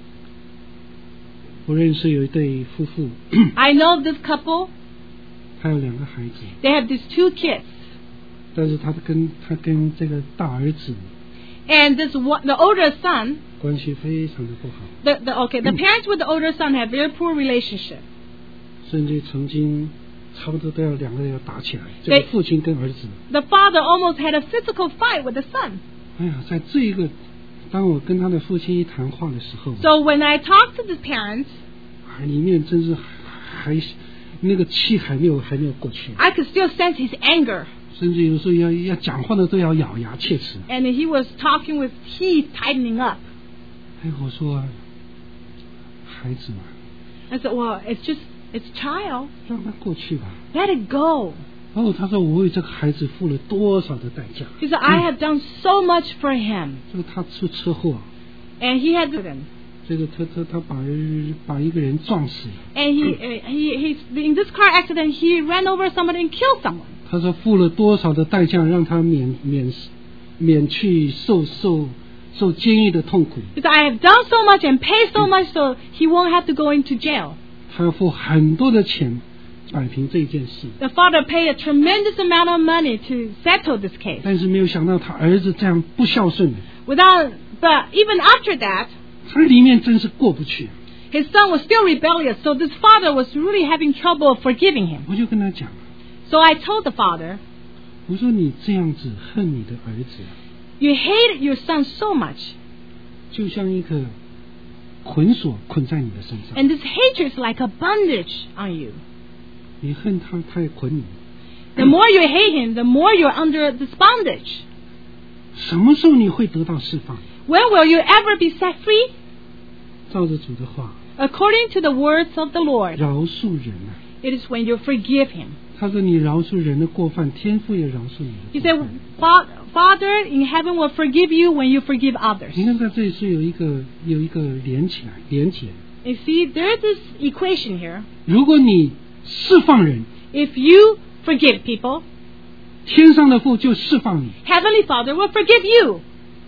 我认识有一对夫妇， I know this couple, 他有两个孩子， they have these two kids. 但是他跟他跟这个大儿子 And this one, the older son, 关系非常的不好， the, the, okay, the parents with the older son have very poor relationship. 甚至曾经差不多都要两个人要打起来。这个对父亲跟儿子， The father almost had a physical fight with the son. 哎呀，在这一个，当我跟他的父亲一谈话的时候， So when I talked to the parents, 啊里面真是还那个气还没有还没有过去， I could still sense his anger. 甚至有时候要要讲话的都要咬牙切齿。 And he was talking with teeth tightening up. 哎，我说孩子嘛， I said, well, it's just, it's a child. 让他过去吧。 Let it go. 哦，他说我为这个孩子付了多少的代价？ He said, I have done so much for him. 这个他出车祸， And he had to, 这个他他他把人把一个人撞死了。 and he, uh, he, he, in this car accident, he ran over somebody and killed someone. 他说付了多少的代价让他免免免去受受受监狱的痛苦？ He said, I have done so much and paid so much so he won't have to go into jail. 他要付很多的钱摆平这件事， The father paid a tremendous amount of money to settle this case. 但是没有想到他儿子这样不孝顺， Without, but even after that, 他里面真是过不去。 his son was still rebellious, so this father was really having trouble forgiving him. 我就跟他讲， So I told the father, 我说你这样子恨你的儿子， you hate your son so much, 就像一个捆锁捆在你的身上， and this hatred is like a bondage on you. 你恨他，他也捆你。 The more you hate him, the more you're under this bondage. 什么时候你会得到释放？ When will you ever be set free? 照着主的话， According to the words of the Lord, 饶恕人啊。 it is when you forgive him. 他说你饶恕人的过犯，天父也饶恕你 He 的 said, 过犯。 "Fa- Father in heaven will forgive you when you forgive others." 你看在这里是有一个有一个连起来连结。 You see, there's this equation here. 如果你释放人， If you forgive people, 天上的父就释放你。 Heavenly Father will forgive you.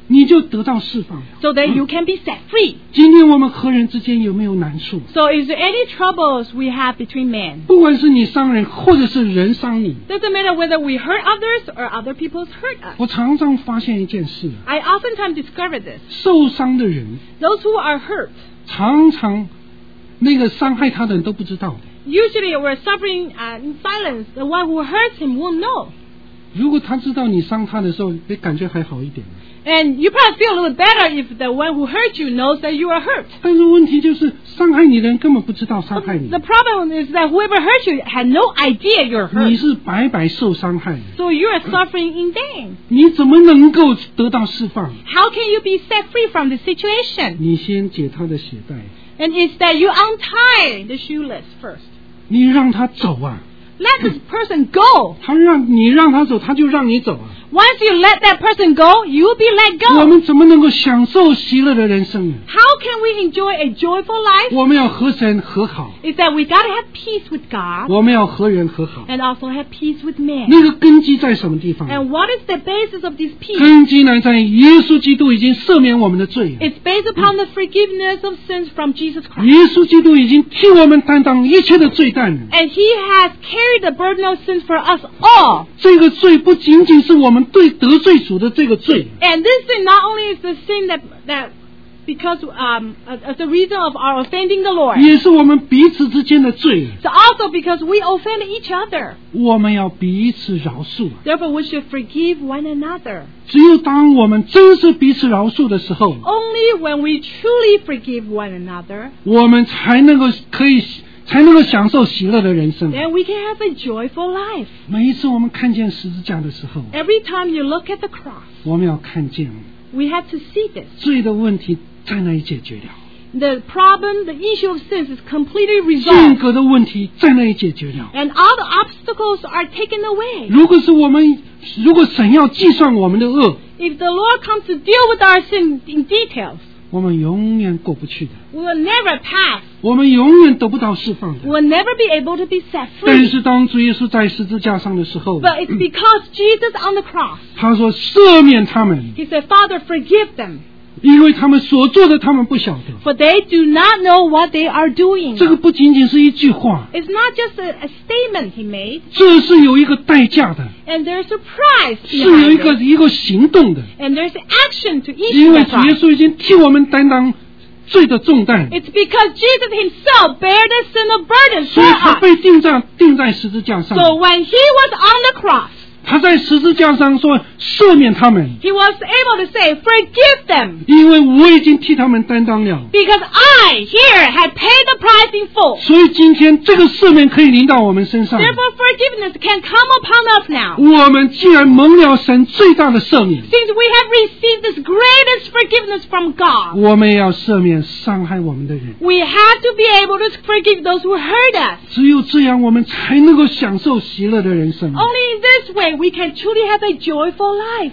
你就得到释放了。 so that you can be set free. 今天我们和人之间有没有难处？ So is there any troubles we have between men? 不管是你伤人，或者是人伤你， Doesn't matter whether we hurt others or other people hurt us. 我常常发现一件事： I oftentimes discover this. 受伤的人 Those who are hurt, 常常那个伤害他的人都不知道。 usually we're suffering uh, in silence. The one who hurts him will know. 如果他知道你伤他的时候，也感觉还好一点。 And you probably feel a little better if the one who hurt you knows that you are hurt. 但是问题就是伤害你的人根本不知道伤害你， The problem is that whoever hurt you had no idea you're 你 hurt. 是白白受伤害。 So you are suffering in vain. 你怎么能够得到释放？ How can you be set free from the situation? 你先解他的鞋带， And it's that you untie the shoelace first. 你让他走啊！ Let this person go. 他让你让他走，他就让你走啊！ Once you let that person go, you will be let 我 go. 们怎么能够享受喜乐的人生呢？ How can we enjoy a joyful life? 我们要和神和好， Is that we got to have peace with God 我们要和人和好。 and also have peace with men. 那个根基在什么地方？ And what is the basis of this peace? 根基呢，在耶稣基督已经赦免我们的罪， It's based upon the forgiveness of sins from Jesus Christ. 耶稣基督已经替我们担当一切的罪担。 And He has carried the burden of sins for us all. 这个罪不仅仅是我们对得罪主的这个罪， And this sin not only is the sin that that because um as the reason of our offending the Lord, 也是我们彼此之间的罪。 it's also because we offend each other. 我们要彼此饶恕。 Therefore, we should forgive one another. 只有当我们真是彼此饶恕的时候， Only when we truly forgive one another, 我们才能够可以才能够享受喜乐的人生。 then we can have a joyful life. 每一次我们看见十字架的时候， Every time you look at the cross, 我们要看见 we have to see this. 罪的问题在那里解决了， The problem, the issue of sins is completely 性 resolved. 格的问题在那里解决了。 And all the obstacles are taken away. 如果是我们，如果神要计算我们的恶， If the Lord comes to deal with our sin in details, 我们永远过不去的， we will never pass. 我们永远得不到释放 We 的。 will never be able to be set 但 free. 是当主耶稣在十字架上的时候， But it's because Jesus on the cross, 他说赦免他们， He said, Father, forgive them, 因为他们所做的他们不晓得。 for they do not know what they are doing. 这个不仅仅是一句话， It's not just a, a statement He made, 这是有一个代价的， and there's a price 是有一 behind 个 it, 一个行动的。 and there's action to 因 issue 为 that 主耶 price. 稣已经替我们担当罪的重担， It's because Jesus Himself bear the sin of burden 所 for 以他 us. 被钉在钉在十字架上。 So when He was on the cross, 他在十字架上说赦免他们， He was able to say, forgive them, 因为我已经替他们担当了。 because I here had paid the price in full. 所以今天这个赦免可以临到我们身上。 Therefore, forgiveness can come upon us now. 我们既然蒙了神最大的赦免， Since we have received this greatest forgiveness from God, 我们也要赦免伤害我们的人。 we have to be able to forgive those who hurt us. 只有这样，我们才能够享受喜乐的人生。 Only in this way we can truly have a joyful life.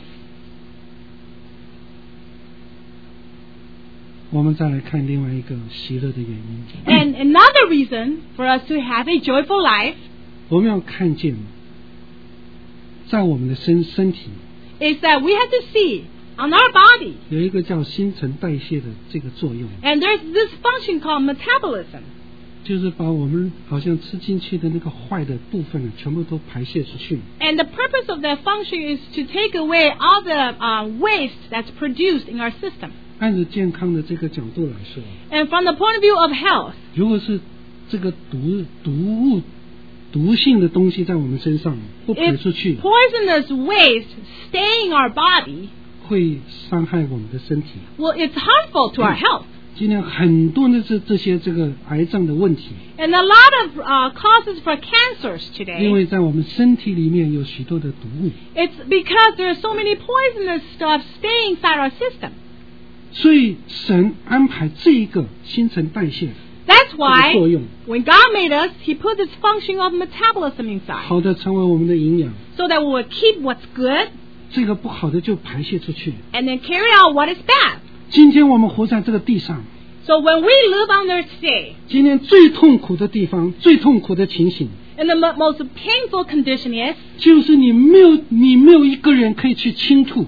我们再来看另外一个喜乐的原因。 And another reason for us to have a joyful life 我们要看见，在我们的身身体 is that we have to see on our body, 有一个叫新陈代谢的这个作用， and there's this function called metabolism. 就是把我们好像吃进去的那个坏的部分呢，全部都排泄出去。 And the purpose of that function is to take away all the uh, waste that's produced in our system. 按照健康的这个角度来说， And from the point of view of health, 如果是这个毒毒物、毒性的东西在我们身上不排 if 出去， poisonous waste stay in our body, 会伤害我们的身体。 well, it's harmful to our health. 今天很多的这这些这个癌症的问题， And a lot of uh, causes for cancers 因 today, 为在我们身体里面有许多的毒物， it's because there are so many poisonous stuff staying inside our system. 所以神安排这一个新陈代谢 That's 这个 why 作用， when God made us, He put this function of metabolism inside, 好的成为我们的营养， so that we will keep what's good 这个不好的就排泄出去。 and then carry out what is bad. 今天我们活在这个地上， So when we live on earth today, 今天最痛苦的地方，最痛苦的情形， and the mo- most painful condition is, 就是你没有你没有一个人可以去倾吐，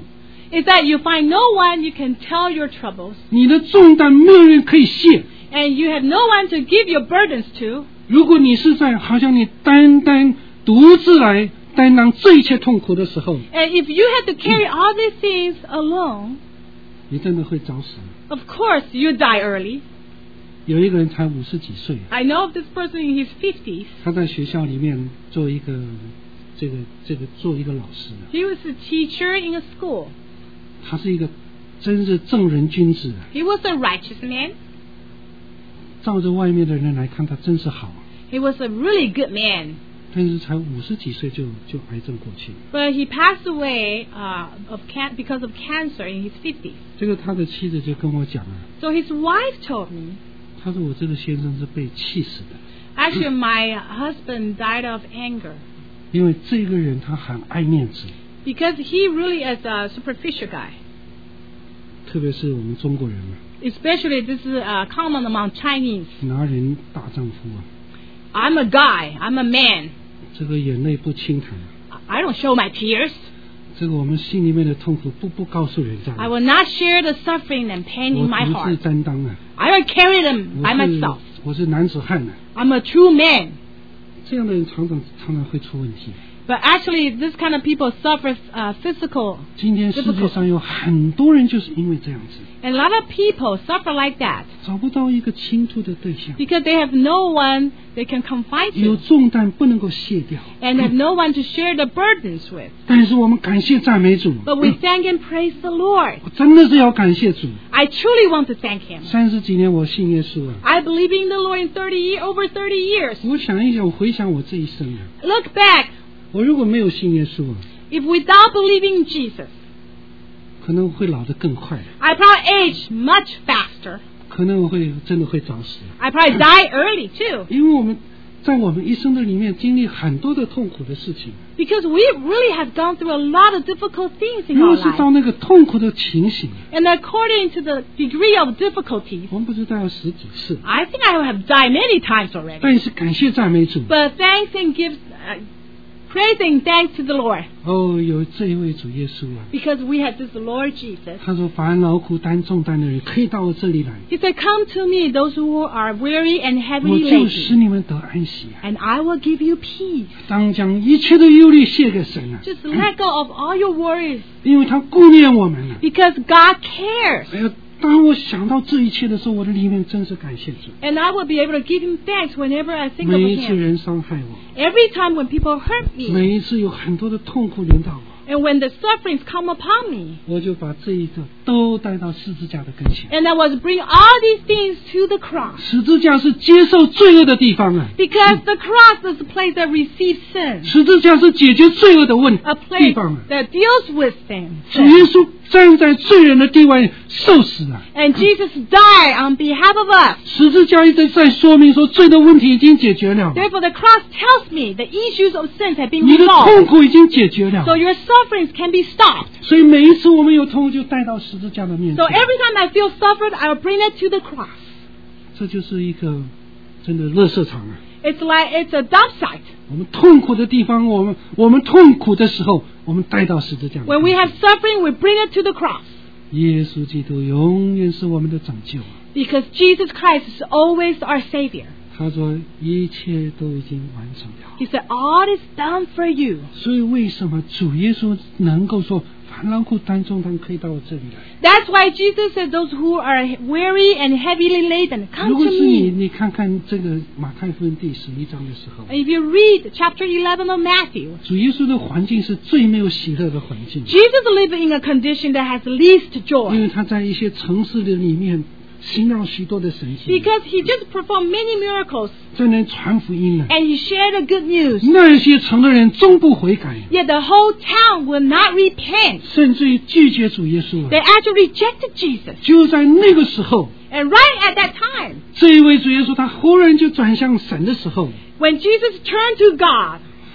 is that you find no one you can tell your troubles, 你的重担没有人可以卸。 and you have no one to give your burdens to. 如果你是在好像你单单独自来担当这一切痛苦的时候， And if you have to carry all these things alone, 你真的会早死。 of course you die early. 有一个人才五十几岁， I know of this person in his fifties. 他在学校里面做一个这个这个做一个老师， He was a teacher in a school. 他是一个真是正人君子， He was a righteous man. 照着外面的人来看，他真是好， He was a really good man. 但是才五十几岁就就癌症过去。 But he passed away uh, of can- because of cancer in his fifties. 这个他的妻子就跟我讲了， So his wife told me, 他说我这个先生是被气死的， actually my husband died of anger 因为这个人他很爱面子， because he really is a superficial guy. 特别是我们中国人嘛， Especially this is uh, common among Chinese. 拿人大丈夫啊， I'm a guy. I'm a man. 这个眼泪不轻弹， I don't show my tears. 这个我们心里面的痛苦不不告诉人家， I will not share the suffering and pain 我 in my 独自 heart. 担当啊， I will carry them 我 by 是 myself. 我是男子汉啊， I'm a true man. 这样的人常常常常会出问题。 But actually, this kind of people suffer uh, physical. 今天世界上有很多人就是因为这样子， And a lot of people suffer like that 找不到一个倾吐的对象， because they have no one they can confide 有 to 重担不能够卸掉。 and have no one to share the burdens with. 但是我们感谢赞美主， But we thank and praise the Lord. 我真的是要感谢主。 I truly want to thank Him. 三十几年我信耶稣啊， I believe in the Lord in thirty year, over thirty years. 我想一想，我回想我这一生啊， Look back, 我如果没有信耶稣啊， if without believing in Jesus, 可能会老得更快， I probably age much faster. 可能我会真的会早死， I probably die early too. 因为我们在我们一生的里面经历很多的痛苦的事情。 Because we really have gone through a lot of difficult things in 如 our 果是到 life. 那个痛苦的情形， And according to the degree of difficulties, 我们不知道要死几次。 I think I have died many times already. 但是感谢赞美主， But thanks and give, uh, praise and thanks to the Lord. 哦，有这一位主耶稣啊， Because we have this Lord Jesus. 他说凡劳苦担重担的人可以到我这里来， He said, come to me, those who are weary and 我 heavily 就使 laden, 你们得安息啊。 and I will give you peace. 当将一切的忧虑卸给神啊， Just let go of all your worries 因为他顾念我们啊。 because God cares. 哎呀，当我想到这一切的时候，我的里面真是感谢主。 And I will be able to give him thanks whenever I think of 每一次 him. 人伤害我， Every time when people hurt me 每一次有很多的痛苦临到我， and when the sufferings come upon me, 我就把这一个都带到十字架的跟前。 and I was bring all these things to the cross. 十字架是接受罪恶的地方啊， Because the cross is the place that receives sin. 十字架是解决罪恶的问 A 地 place 方啊。 that deals with sin. 主耶稣站在罪人的地位受死啊， And Jesus died on behalf of us. 十字架一直在说明说罪的问题已经解决了， Therefore, the cross tells me the issues of sins have been 你的痛 resolved. 苦已经解决了 So，your sufferings can be stopped. 所以每一次我们有痛苦就带到十字架的面 So 前， every time I feel suffered, I will bring it to the cross. 这就是一个真的乐色场啊。 It's like it's a dump site. 我们痛苦的地方，我们我们痛苦的时候，我们带到十字架的 When 面 we 前。 have suffering, we bring it to the cross. 耶稣基督永远是我们的拯救。 Because Jesus Christ is always our Savior. 他说一切都已经完成了。 He said, all is done for you. 所以为什么主耶稣能够说凡劳苦担重担可以到我这里来？ That's why Jesus said, those who are weary and heavily laden, 如 come 果 to 是你， me. 你看看这个马太福音第十一章的时候， And if you read chapter eleven of Matthew, 主耶稣的环境是最没有喜乐的环境， Jesus lived in a condition that has least 因 joy. 为他在一些城市的里面行了许多的神迹， Because he just performed many miracles 在那传福音了。 and he shared the good news. 那些城的人终不悔改， Yet the whole town will not repent. 甚至于拒绝主耶稣 They 啊！ actually rejected Jesus. 就在那个时候， And right at that time, 这一位主耶稣他忽然就转向神的时候， when Jesus turned to God,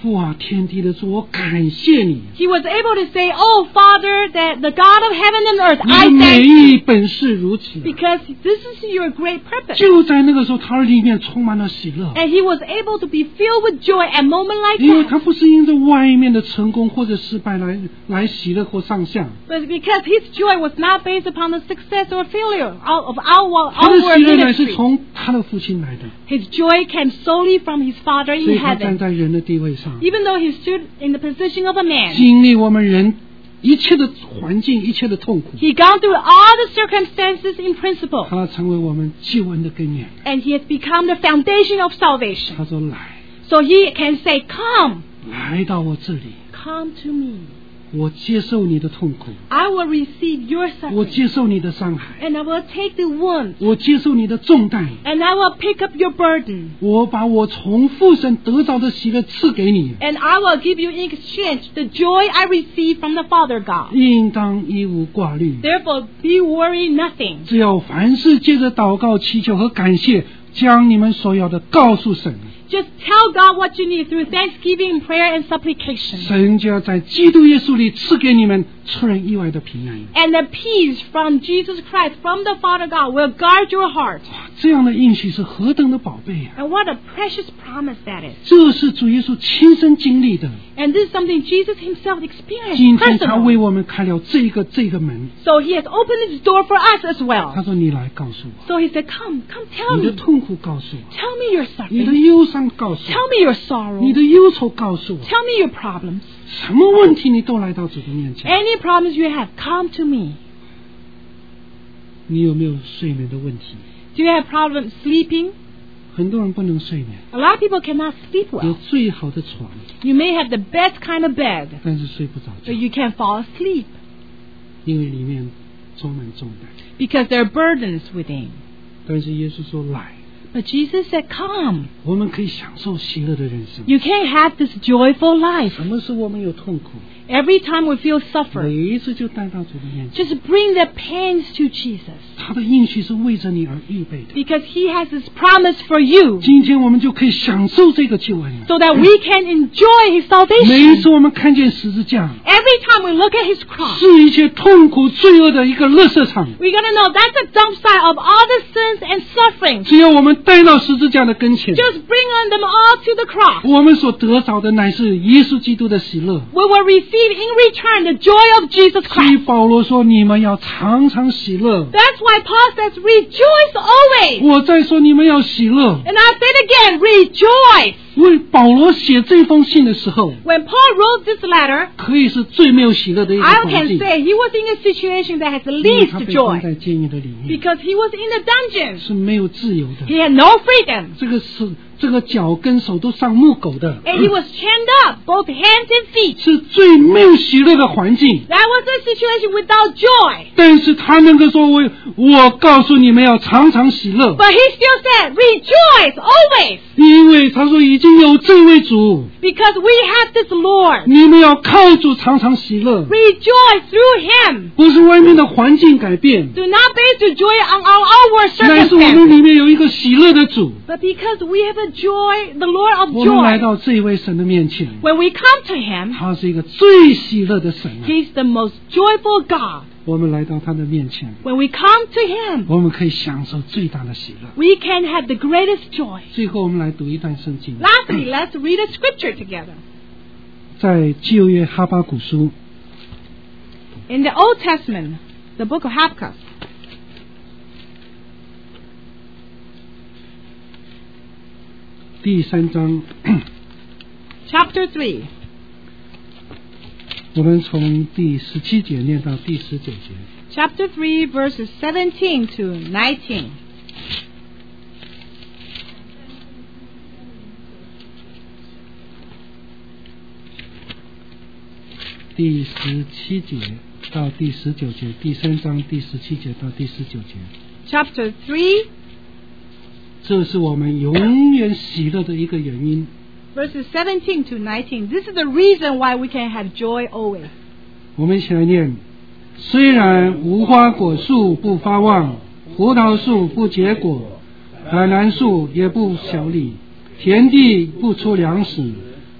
父啊，天地的主，我感谢你。 He was able to say, "Oh Father, that the God of heaven and earth, 你 I 的美 thank you 意本是如此。 because this is your great purpose." 就在那个时候，他里面充满了喜乐， And he was able to be filled with joy at a moment like 因为 that. 他不是因着外面的成功或者失败来来喜乐或上下， But because his joy was not based upon the success or failure of our 他的 outward 喜乐乃是 ministry. 从他的父亲来的， His joy came solely from his Father 所以 in 他站 heaven. 在人的地位上， Even though he stood in the position of a man, 经历我们人一切的环境、一切的痛苦， he gone through all the circumstances in principle. 他成为我们救恩的根源。 And he has become the foundation of salvation. 他说：“来， So he can say, "Come, 来到我这里， come to me. 我接受你的痛苦， I will receive your 我 suffering. 接受你的伤害， And I will take the wound. 我接受你的重担， And I will pick up your burden. 我把我从父神得着的喜乐赐给你。 And I will give you in exchange the joy I receive from the Father God. 应当一无挂虑， Therefore, be worry nothing. 只要凡事借着祷告、祈求和感谢，将你们所要的告诉神， Just tell God what you need through thanksgiving, prayer, and supplication. 神就要在基督耶稣里赐给你们出人意外的平安。 And the peace from Jesus Christ, from the Father God, will guard your heart. 这样的应许是何等的宝贝啊！ And what a precious promise that is. 这是主耶稣亲身经历的。 And this is something Jesus himself experienced 今天他为 personally. 我们开了这个这个门。 So he has opened his door for us as 他 well. 说：“你来告诉我， So he said, "Come, come tell 你的 me. 痛苦告诉我， Tell me your 你的 suffering. 忧伤告诉我， Tell me your sorrow. 你的忧愁告诉我， Tell me your problems. 什么问题你都来到主的面前。 Any problems you have, come to me." 你有没有睡眠的问题？ Do you have problems sleeping? 很多人不能睡眠， A lot of people cannot sleep 有 well. 最好的床， You may have the best kind of bed, 但是睡不着觉 but，you can't fall asleep 因为里面充满重担。 because there are burdens within. 但是耶稣说：“来， But Jesus said, "Come. 我们可以享受喜乐的人生。 You can have this joyful life. 什么时候我们有痛苦， Every time we feel 每 suffering, 一次就带到主的面前。 just bring the pains to Jesus 他的应许是为着你而预备的。 because He has His promise for you 今天我们就可以享受这个救恩了。 so that we can enjoy His 每一 salvation. 次我们看见十字架， Every time we look at His cross, 是一切痛苦罪恶的一个垃圾场。 we're going to know that's a dump site of all the sins and sufferings. 只要我们带到十字架的跟前， Just bring on them all to the cross. 我们所得着的乃是耶稣基督的喜乐。 We will receive in return the joy of Jesus 所以 Christ. 保罗说：“你们要常常喜乐。 That's why Paul says, rejoice always. 我再说，你们要喜乐。 And I say it again, rejoice. 为保罗写这封信的时候， When Paul wrote this letter, 可以是最没有喜乐的一个 I 环 can 境， say he was in a situation that has the 因为 least 他被关 joy 在监狱的里面， because he was in the dungeon. 是没有自由的。 He had no freedom. 这个是这个脚跟手都上木狗的， And he was chained up, both hands and feet. 是最没有喜乐的环境。 That was a situation without joy. 但是他能够说：“我我告诉你们要常常喜乐， But he still said, rejoice always. 因为他说已经有这位主， Because we have this Lord. 你们要靠主常常喜乐， Rejoice through him. 不是外面的环境改变， Do not base your joy on our outward 乃是我们 circumstances. 里面有一个喜乐的主。 But because we have a joy, the Lord of 我们来 joy. 到这位神的面前， When we come to him, 他是一个最喜乐的神啊！ he's the most joyful God. 我们来到他的面前， When we come to him, 我们可以享受最大的喜乐。 we can have the greatest joy. 最后，我们来读一段圣经， Lastly, let's read a scripture together. 在旧约哈巴谷书 In the Old Testament, the book of Habakkuk, 第三章， chapter three, 我们从第十七节念到第十九节。 chapter three, verses seventeen to nineteen. 第十七节到第十九节，第三章第十七节到第十九节， Chapter three, 这是我们永远喜乐的一个原因。 verses seventeen to nineteen. This is the reason why we can have joy always. 我们一起来念：虽然无花果树不发旺，葡萄树不结果，橄榄树也不效力，田地不出粮食，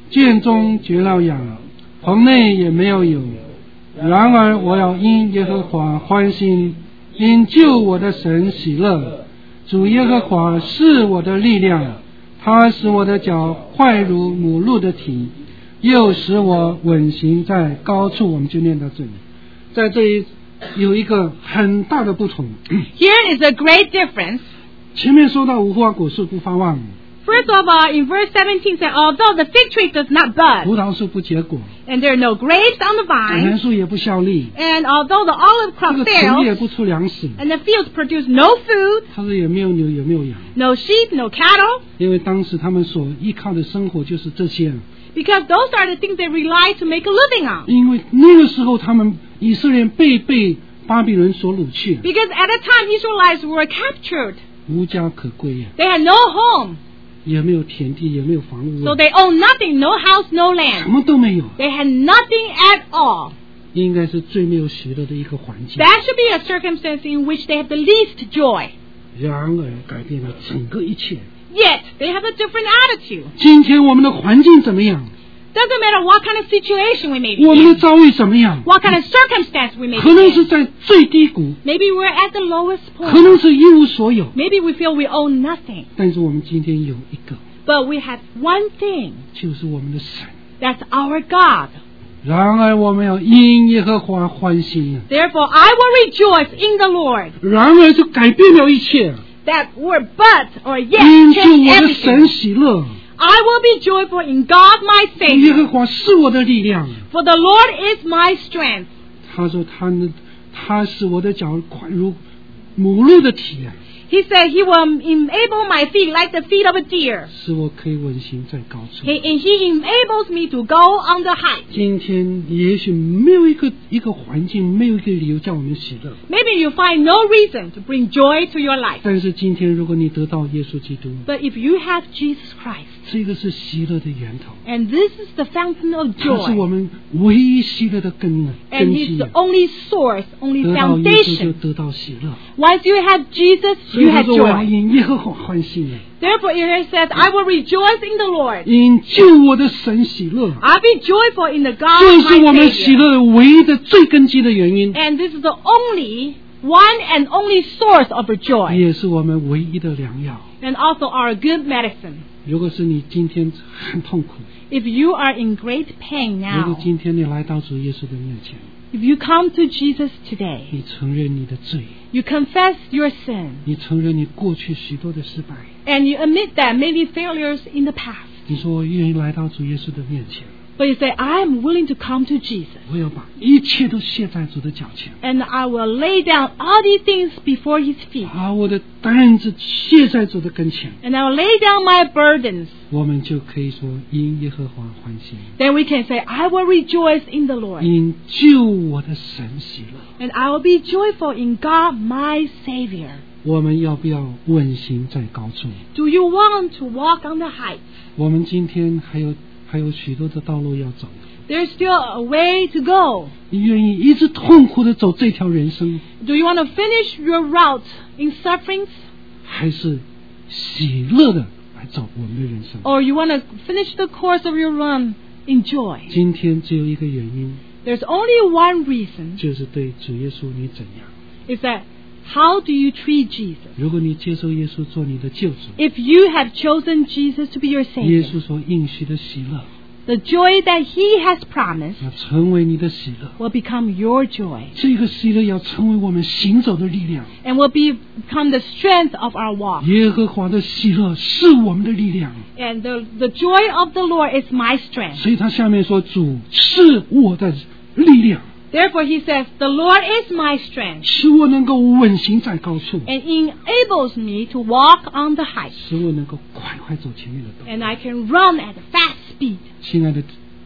圈中绝了羊，棚内也没有有。然而我要因耶和华欢心，因救我的神喜乐。主耶和华是我的力量，他使我的脚快如母鹿的蹄，又使我稳行在高处。我们就念到这里，在这里有一个很大的不同。 Here is a great difference. 前面说到无花果树不发旺， First of all, in verse seventeen said, although the fig tree does not bud, 葡萄树不结果， and there are no grapes on the 橄榄 vine, 树也不效力， and although the olive 这 crop 个城也 fails, 不出粮食， and the fields produce no food, 他说也没有牛也没有羊， no sheep, no cattle, 因为当时他们所依靠的生活就是这些。 because those are the things they rely to make a living on. 因为那个时候他们以色列人被被巴比伦所掳去， Because at that time Israelites were captured. 无家可归呀， They had no home, 也没有田地，也没有房屋， so they owned nothing, no house, no 什 land. 么都没有， They had nothing at all. 应该是最没有喜乐的一个环境。 That should be a circumstance in which they have the least joy. 然而改变了整个一切。 Yet, they have a different attitude. 今天我们的环境怎么样？ Doesn't matter what kind of situation we may be 我们的 in, 遭遇怎么样？ what kind of circumstance we may 可能 be 是 in. 在最低谷， Maybe we're at the lowest 可 point. 能是一无所有， Maybe we feel we own nothing. 但是我们今天有一个， But we have one thing. 就是我们的神。 That's our God. 然而我们要因耶和华欢心啊！ Therefore, I will rejoice in the Lord. 然而就改变了一切， That word but or 因 yes 救 change 我的神 everything. 喜乐。 I will be joyful in God my 耶和 Savior. 华是我的力量。 For the Lord is my strength. 他说他呢，他使我的脚快如母鹿的蹄啊， He said he will enable my feet like the feet of a deer. 使我可以稳行在高处。 He, and he enables me to go on the height. 今天也许没有一个一个环境，没有一个理由叫我们喜乐。 Maybe you find no reason to bring joy to your life. 但是今天，如果你得到耶稣基督， But if you have Jesus Christ, 这个是喜乐的源头， and this is the fountain of 它是我 joy, 们唯一喜乐的根啊 and 根 he's 基 the 啊。 only source, only 得到耶稣就 foundation. 得到喜乐。 Once you have Jesus, 所以 you 他 have 说我要 joy. 因耶和华欢心啊， Therefore, here it says, I will rejoice in the Lord. 因救我的神喜乐。 I'll be joyful in the God 这 of 是我 my 们喜 Savior. 乐唯一的最根基的原因， And this is the only one and only source of our joy, 也是我们唯一的良药。 and also our good medicine. 如果是你今天很痛苦， If you are in great pain 如果 now, 今天你来到主耶稣的面前， if you come to Jesus today, 你承认你的罪， you confess your sin, 你承认你过去许多的失败， and you admit that maybe failures in the past. 你说我愿意来到主耶稣的面前， But you say, I'm willing to come to Jesus, 我要把一切都卸在主的脚前， and I will lay down all these things before His feet, 把我的担子卸在主的跟前， and I will lay down my burdens. 我们就可以说因耶和华欢心， Then we can say, I will rejoice in the Lord, 因救我的神喜乐。 and I will be joyful in God my Savior. 我们要不要稳行在高处？ Do you want to walk on the heights? 我们今天还有还有许多的道路要走， There's still a way to go. 你愿意一直痛苦的走这条人生， Do you want to finish your route in sufferings, 还是喜乐的来走我们的人生？ or you want to finish the course of your run in joy? 今天只有一个原因， There's only one reason, 就是对主耶稣你怎样。 is that how do you treat Jesus? 如果你接受耶稣做你的救主， If you have chosen Jesus to be your 耶 Savior, 稣所应许的喜乐， the joy that He has promised 要成为你的喜乐。 will become your joy, 这个喜乐要成为我们行走的力量。 and will be, become the strength of our walk. 耶和华的喜乐是我们的力量。 And the, the joy of the Lord is my strength. 所以他下面说：“主是我的力量， Therefore He says, the Lord is my strength, 使我能够稳行在高处， and enables me to walk on the heights, 使我能够快快走前面的道路。” and I can run at a fast speed. 亲爱的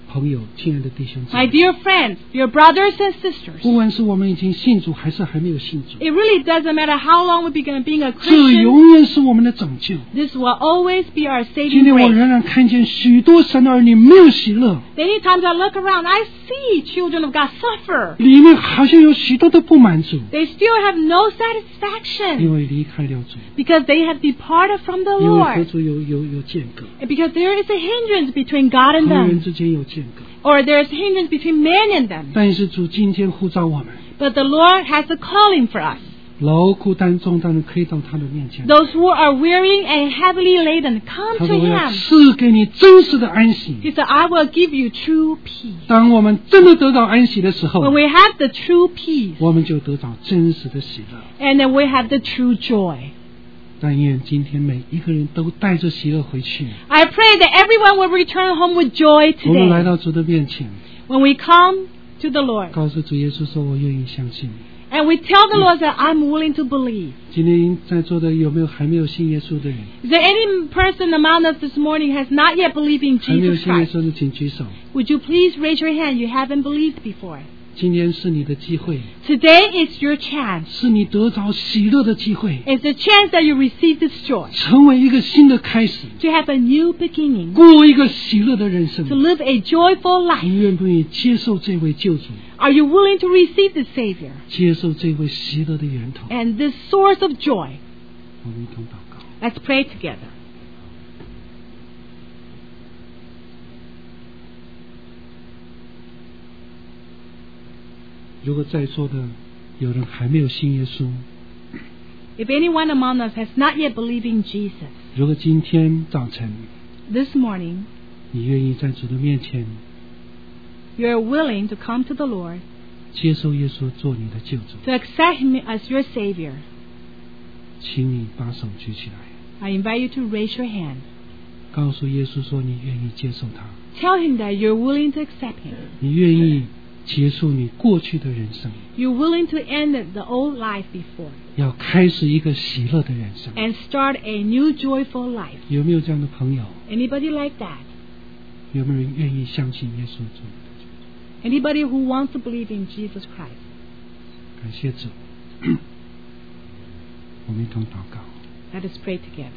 朋友，亲爱的弟兄姊 My 妹， dear friends, dear brothers and sisters, 不管是我们已经信主还是还没有信主， it really doesn't matter how long we've been being a 这 Christian, 永远是我们的拯救。 this will always be our 今 saving 天我 grace. 仍然看见许多神的儿女没有喜乐， Many times I look around, I see children of God suffer. 里面好像有许多的不满足， They still have no 因 satisfaction 为离开了主， because they have departed from the 因为和 Lord. 主有有有间隔， And because there is a hindrance between God and 和人 them, 之间有间隔。 or there is a hindrance between men and them. 但是主今天呼召我们， But the Lord has a calling for us. 劳苦担重担的可以到他的面前， Those who are weary and heavily laden, come 他 to 说我要 Him. 赐给你真实的安息。 He said, I will give you true peace. 当我们真的得到安息的时候， When we have the true peace, 我们就得到真实的喜乐。 and then we have the true joy. 但愿今天每一个人都带着喜乐回去。 I pray that everyone will return home with joy 我们来 today. 到主的面前， When we come to the Lord, 告诉主耶稣说：“我愿意相信你。” and we tell the Lord that I'm willing to believe. 今天在座的有没有还没有信耶稣的人？ Is there any person among us this morning has not yet believed in 还没有 Jesus 信耶 Christ? 稣的，请举手。 Would you please raise your hand? You haven't believed before. 今天是你的机会， Today is your chance. 是你得着喜乐的机会， It's the chance that you receive this joy, 成为一个新的开始， to have a new beginning, 过一个喜乐的人生 to。live a joyful 你 life. 愿不愿意接受这位救主， Are you willing to receive the Savior 接受这位喜乐的源头？ and this source of joy? 我们一同祷告。 Let's pray together. 如果在座的有人还没有信耶稣， If anyone among us has not yet believed in Jesus, 如果今天早晨 this morning 你愿意在主的面前 you're willing to come to the Lord, 接受耶稣做你的救主， to accept Him as your Savior, 请你把手举起来， I invite you to raise your hand. 告诉耶稣说你愿意接受他， Tell Him that you're willing to accept Him. 你愿意结束你过去的人生， You're willing to end the old life before 要开始一个喜乐的人生。 and start a new joyful life. 有没有这样的朋友？ Anybody like that? 有没有人愿意相信耶稣主？ Anybody who wants to believe in Jesus Christ? 感谢主，我们一同祷告。 Let us pray together.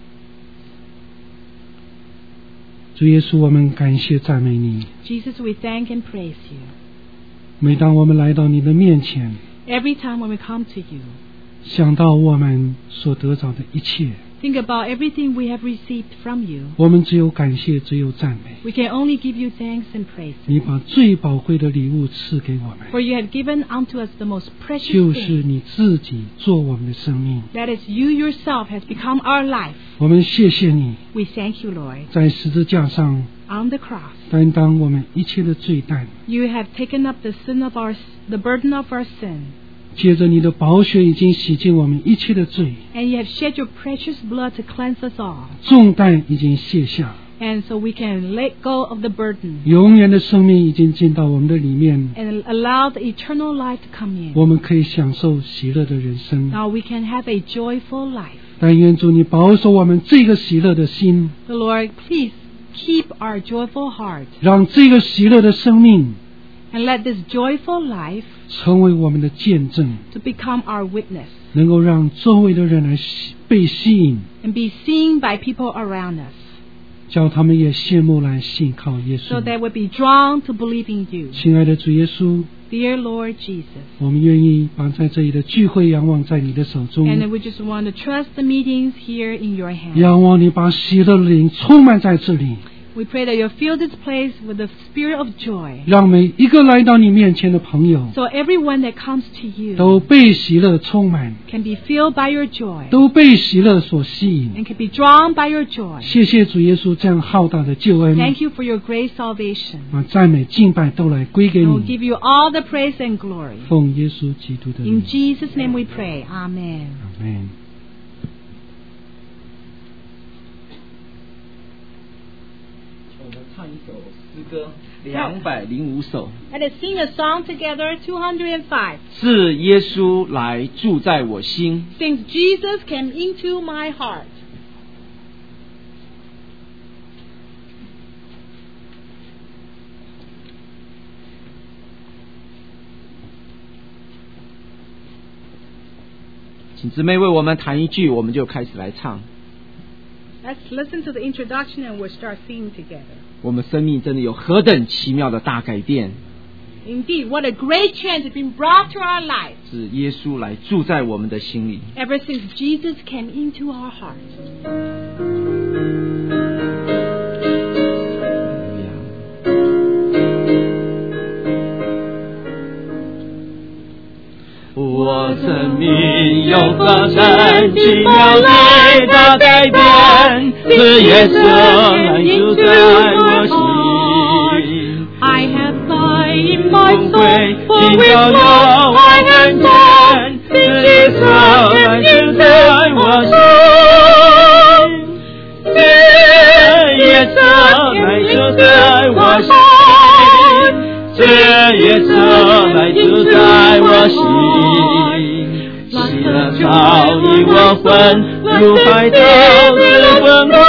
主耶稣，我们感谢赞美你。 Jesus, we thank and praise you. 每当我们来到你的面前， Every time when we come to you, 想到我们所得着的一切， think about everything we have received from you. 我们只有感谢，只有赞美。 We can only give you thanks and praise. 你把最宝贵的礼物赐给我们， For you have given unto us the most precious 就 thing. 是你自己做我们的生命。 That is, you yourself has become our life. 我们谢谢你， We thank you, Lord. 在十字架上 On the cross, 担当我们一切的罪担， you have taken up the sin of our, the burden of our sin, 借着你的宝血已经洗净我们一切的罪， and you have shed your precious blood to cleanse us all. 重担已经卸下， And so we can let go of the burden 永远的生命已经进到我们的里面， and allow the eternal life to come in. 我们可以享受喜乐的人生。 Now we can have a joyful life. 但愿主你保守我们这个喜乐的心， The Lord, please keep our joyful heart 让这个喜乐的生命 and let this joyful life 成为我们的见证， to become our witness 能够让周围的人来吸被吸引， and be seen by people around us, 叫他们也羡慕来信靠耶 so 稣。 they would be drawn to believe in you. 亲爱的主耶稣， Dear Lord Jesus, 我们愿意把在这里的聚会仰望在你的手中， and we just want to trust the meetings here in your hands. 仰望你把喜乐的灵充满在这里， We pray that you'll fill this place with the spirit of joy, 让每一个来到你面前的朋友 so everyone that comes to you 都被喜乐充满， can be filled by your joy 都被喜乐所吸引。 and can be drawn by your joy. 谢谢主耶稣这样浩大的救恩， Thank you for your great salvation. 把赞美敬拜都来归给 And we'll 你。 give you all the praise and glory. 奉耶稣基督的名 In，Jesus' name we pray. Amen. 阿门。 我们唱一首诗歌，两百零五首， Let us sing a song together, two hundred five. 是耶稣来住在我心。 Since Jesus came into my heart. 请姊妹为我们弹一句，我们就开始来唱。 Let's listen to the introduction and we'll start singing together. 我们生命真的有何等奇妙的大改变， Indeed, what a great change has been brought to our lives 是耶稣来住在我们的心里。 ever since Jesus came into our hearts. 我生命有发生奇妙的大改变，是耶稣来住在我心。 I have light in my 光 soul, 辉 for 今 with 朝 love 有 I 我 am 看 born. 见，是耶稣来住在我心。是耶稣来住在我心，是耶稣来住在我心。 喜乐早已我魂，如海涛之滚滚。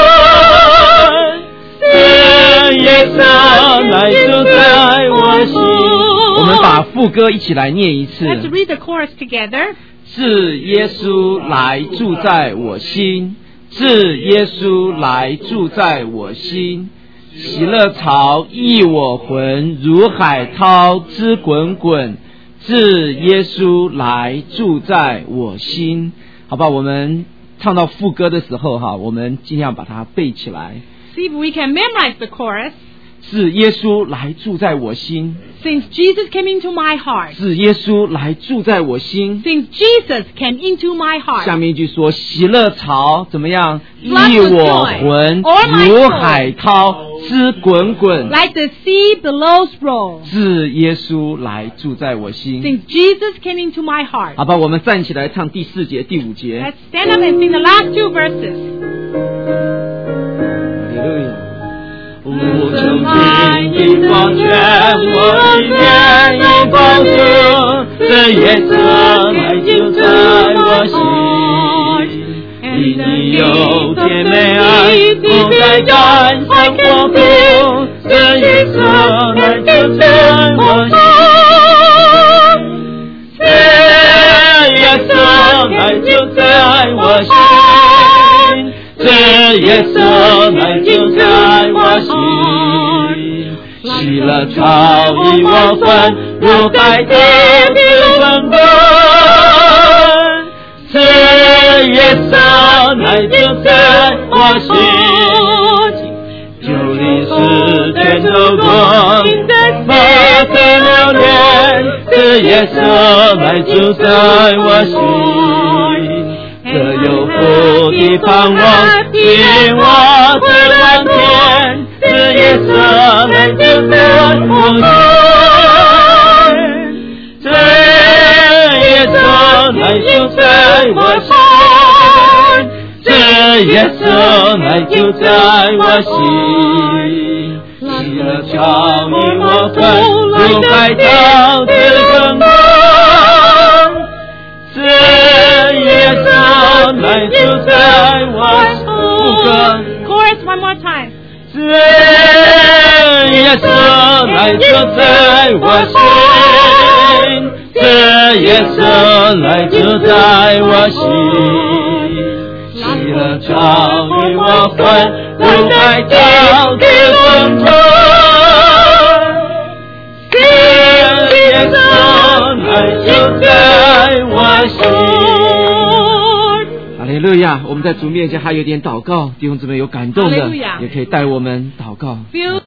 是耶稣来住在我心。 我们把副歌一起来念一次。 Let's read the chorus together. 是耶稣来住在我心，是耶稣来住在我心。喜乐潮溢我魂，如海涛之滚滚。是耶稣来住在我心。好吧，我们唱到副歌的时候哈，我们尽量把它背起来。 See if we can memorize the chorus. 是耶稣来住在我心， Since Jesus came into my heart. 是耶稣来住在我心。 Since Jesus came into my 下 heart. 面一句说，喜乐潮怎么样？ Flood 溢 with 我 joy 魂， o'er my 如 soul 海涛之滚滚。 Like the sea billows roll. 是耶稣来住在我心。 Since Jesus came into my heart. 好吧，我们站起来唱第四节、第五节。 Let's stand up and sing the last two verses. 哈利路亚。 无穷尽的光圈，我里面有宝珠，这耶稣来住在我心。你你有甜美爱，不再感伤过苦，这耶稣来住在我心。这耶稣来住在我心。 这耶稣来住在我心，喜乐潮溢我魂，如海涛之滚滚。这耶稣来住在我心，旧历史全走过，马可留恋。这耶稣来住在我心。 这有福的盼望，引我直往天。是耶稣来住在我心，这耶稣来住在我心，这耶稣来住在我心。喜乐潮溢我魂，如海涛之滚滚。 是耶稣来住在我心。 Chorus one more time. 是耶稣来住在我心，是耶稣来住在我心。喜乐潮溢我魂，如海涛之滚滚。是耶稣来住在我心。 哈利路亚！我们在主面前还有点祷告，弟兄姊妹有感动的哈利路亚， 也可以带我们祷告。 Feel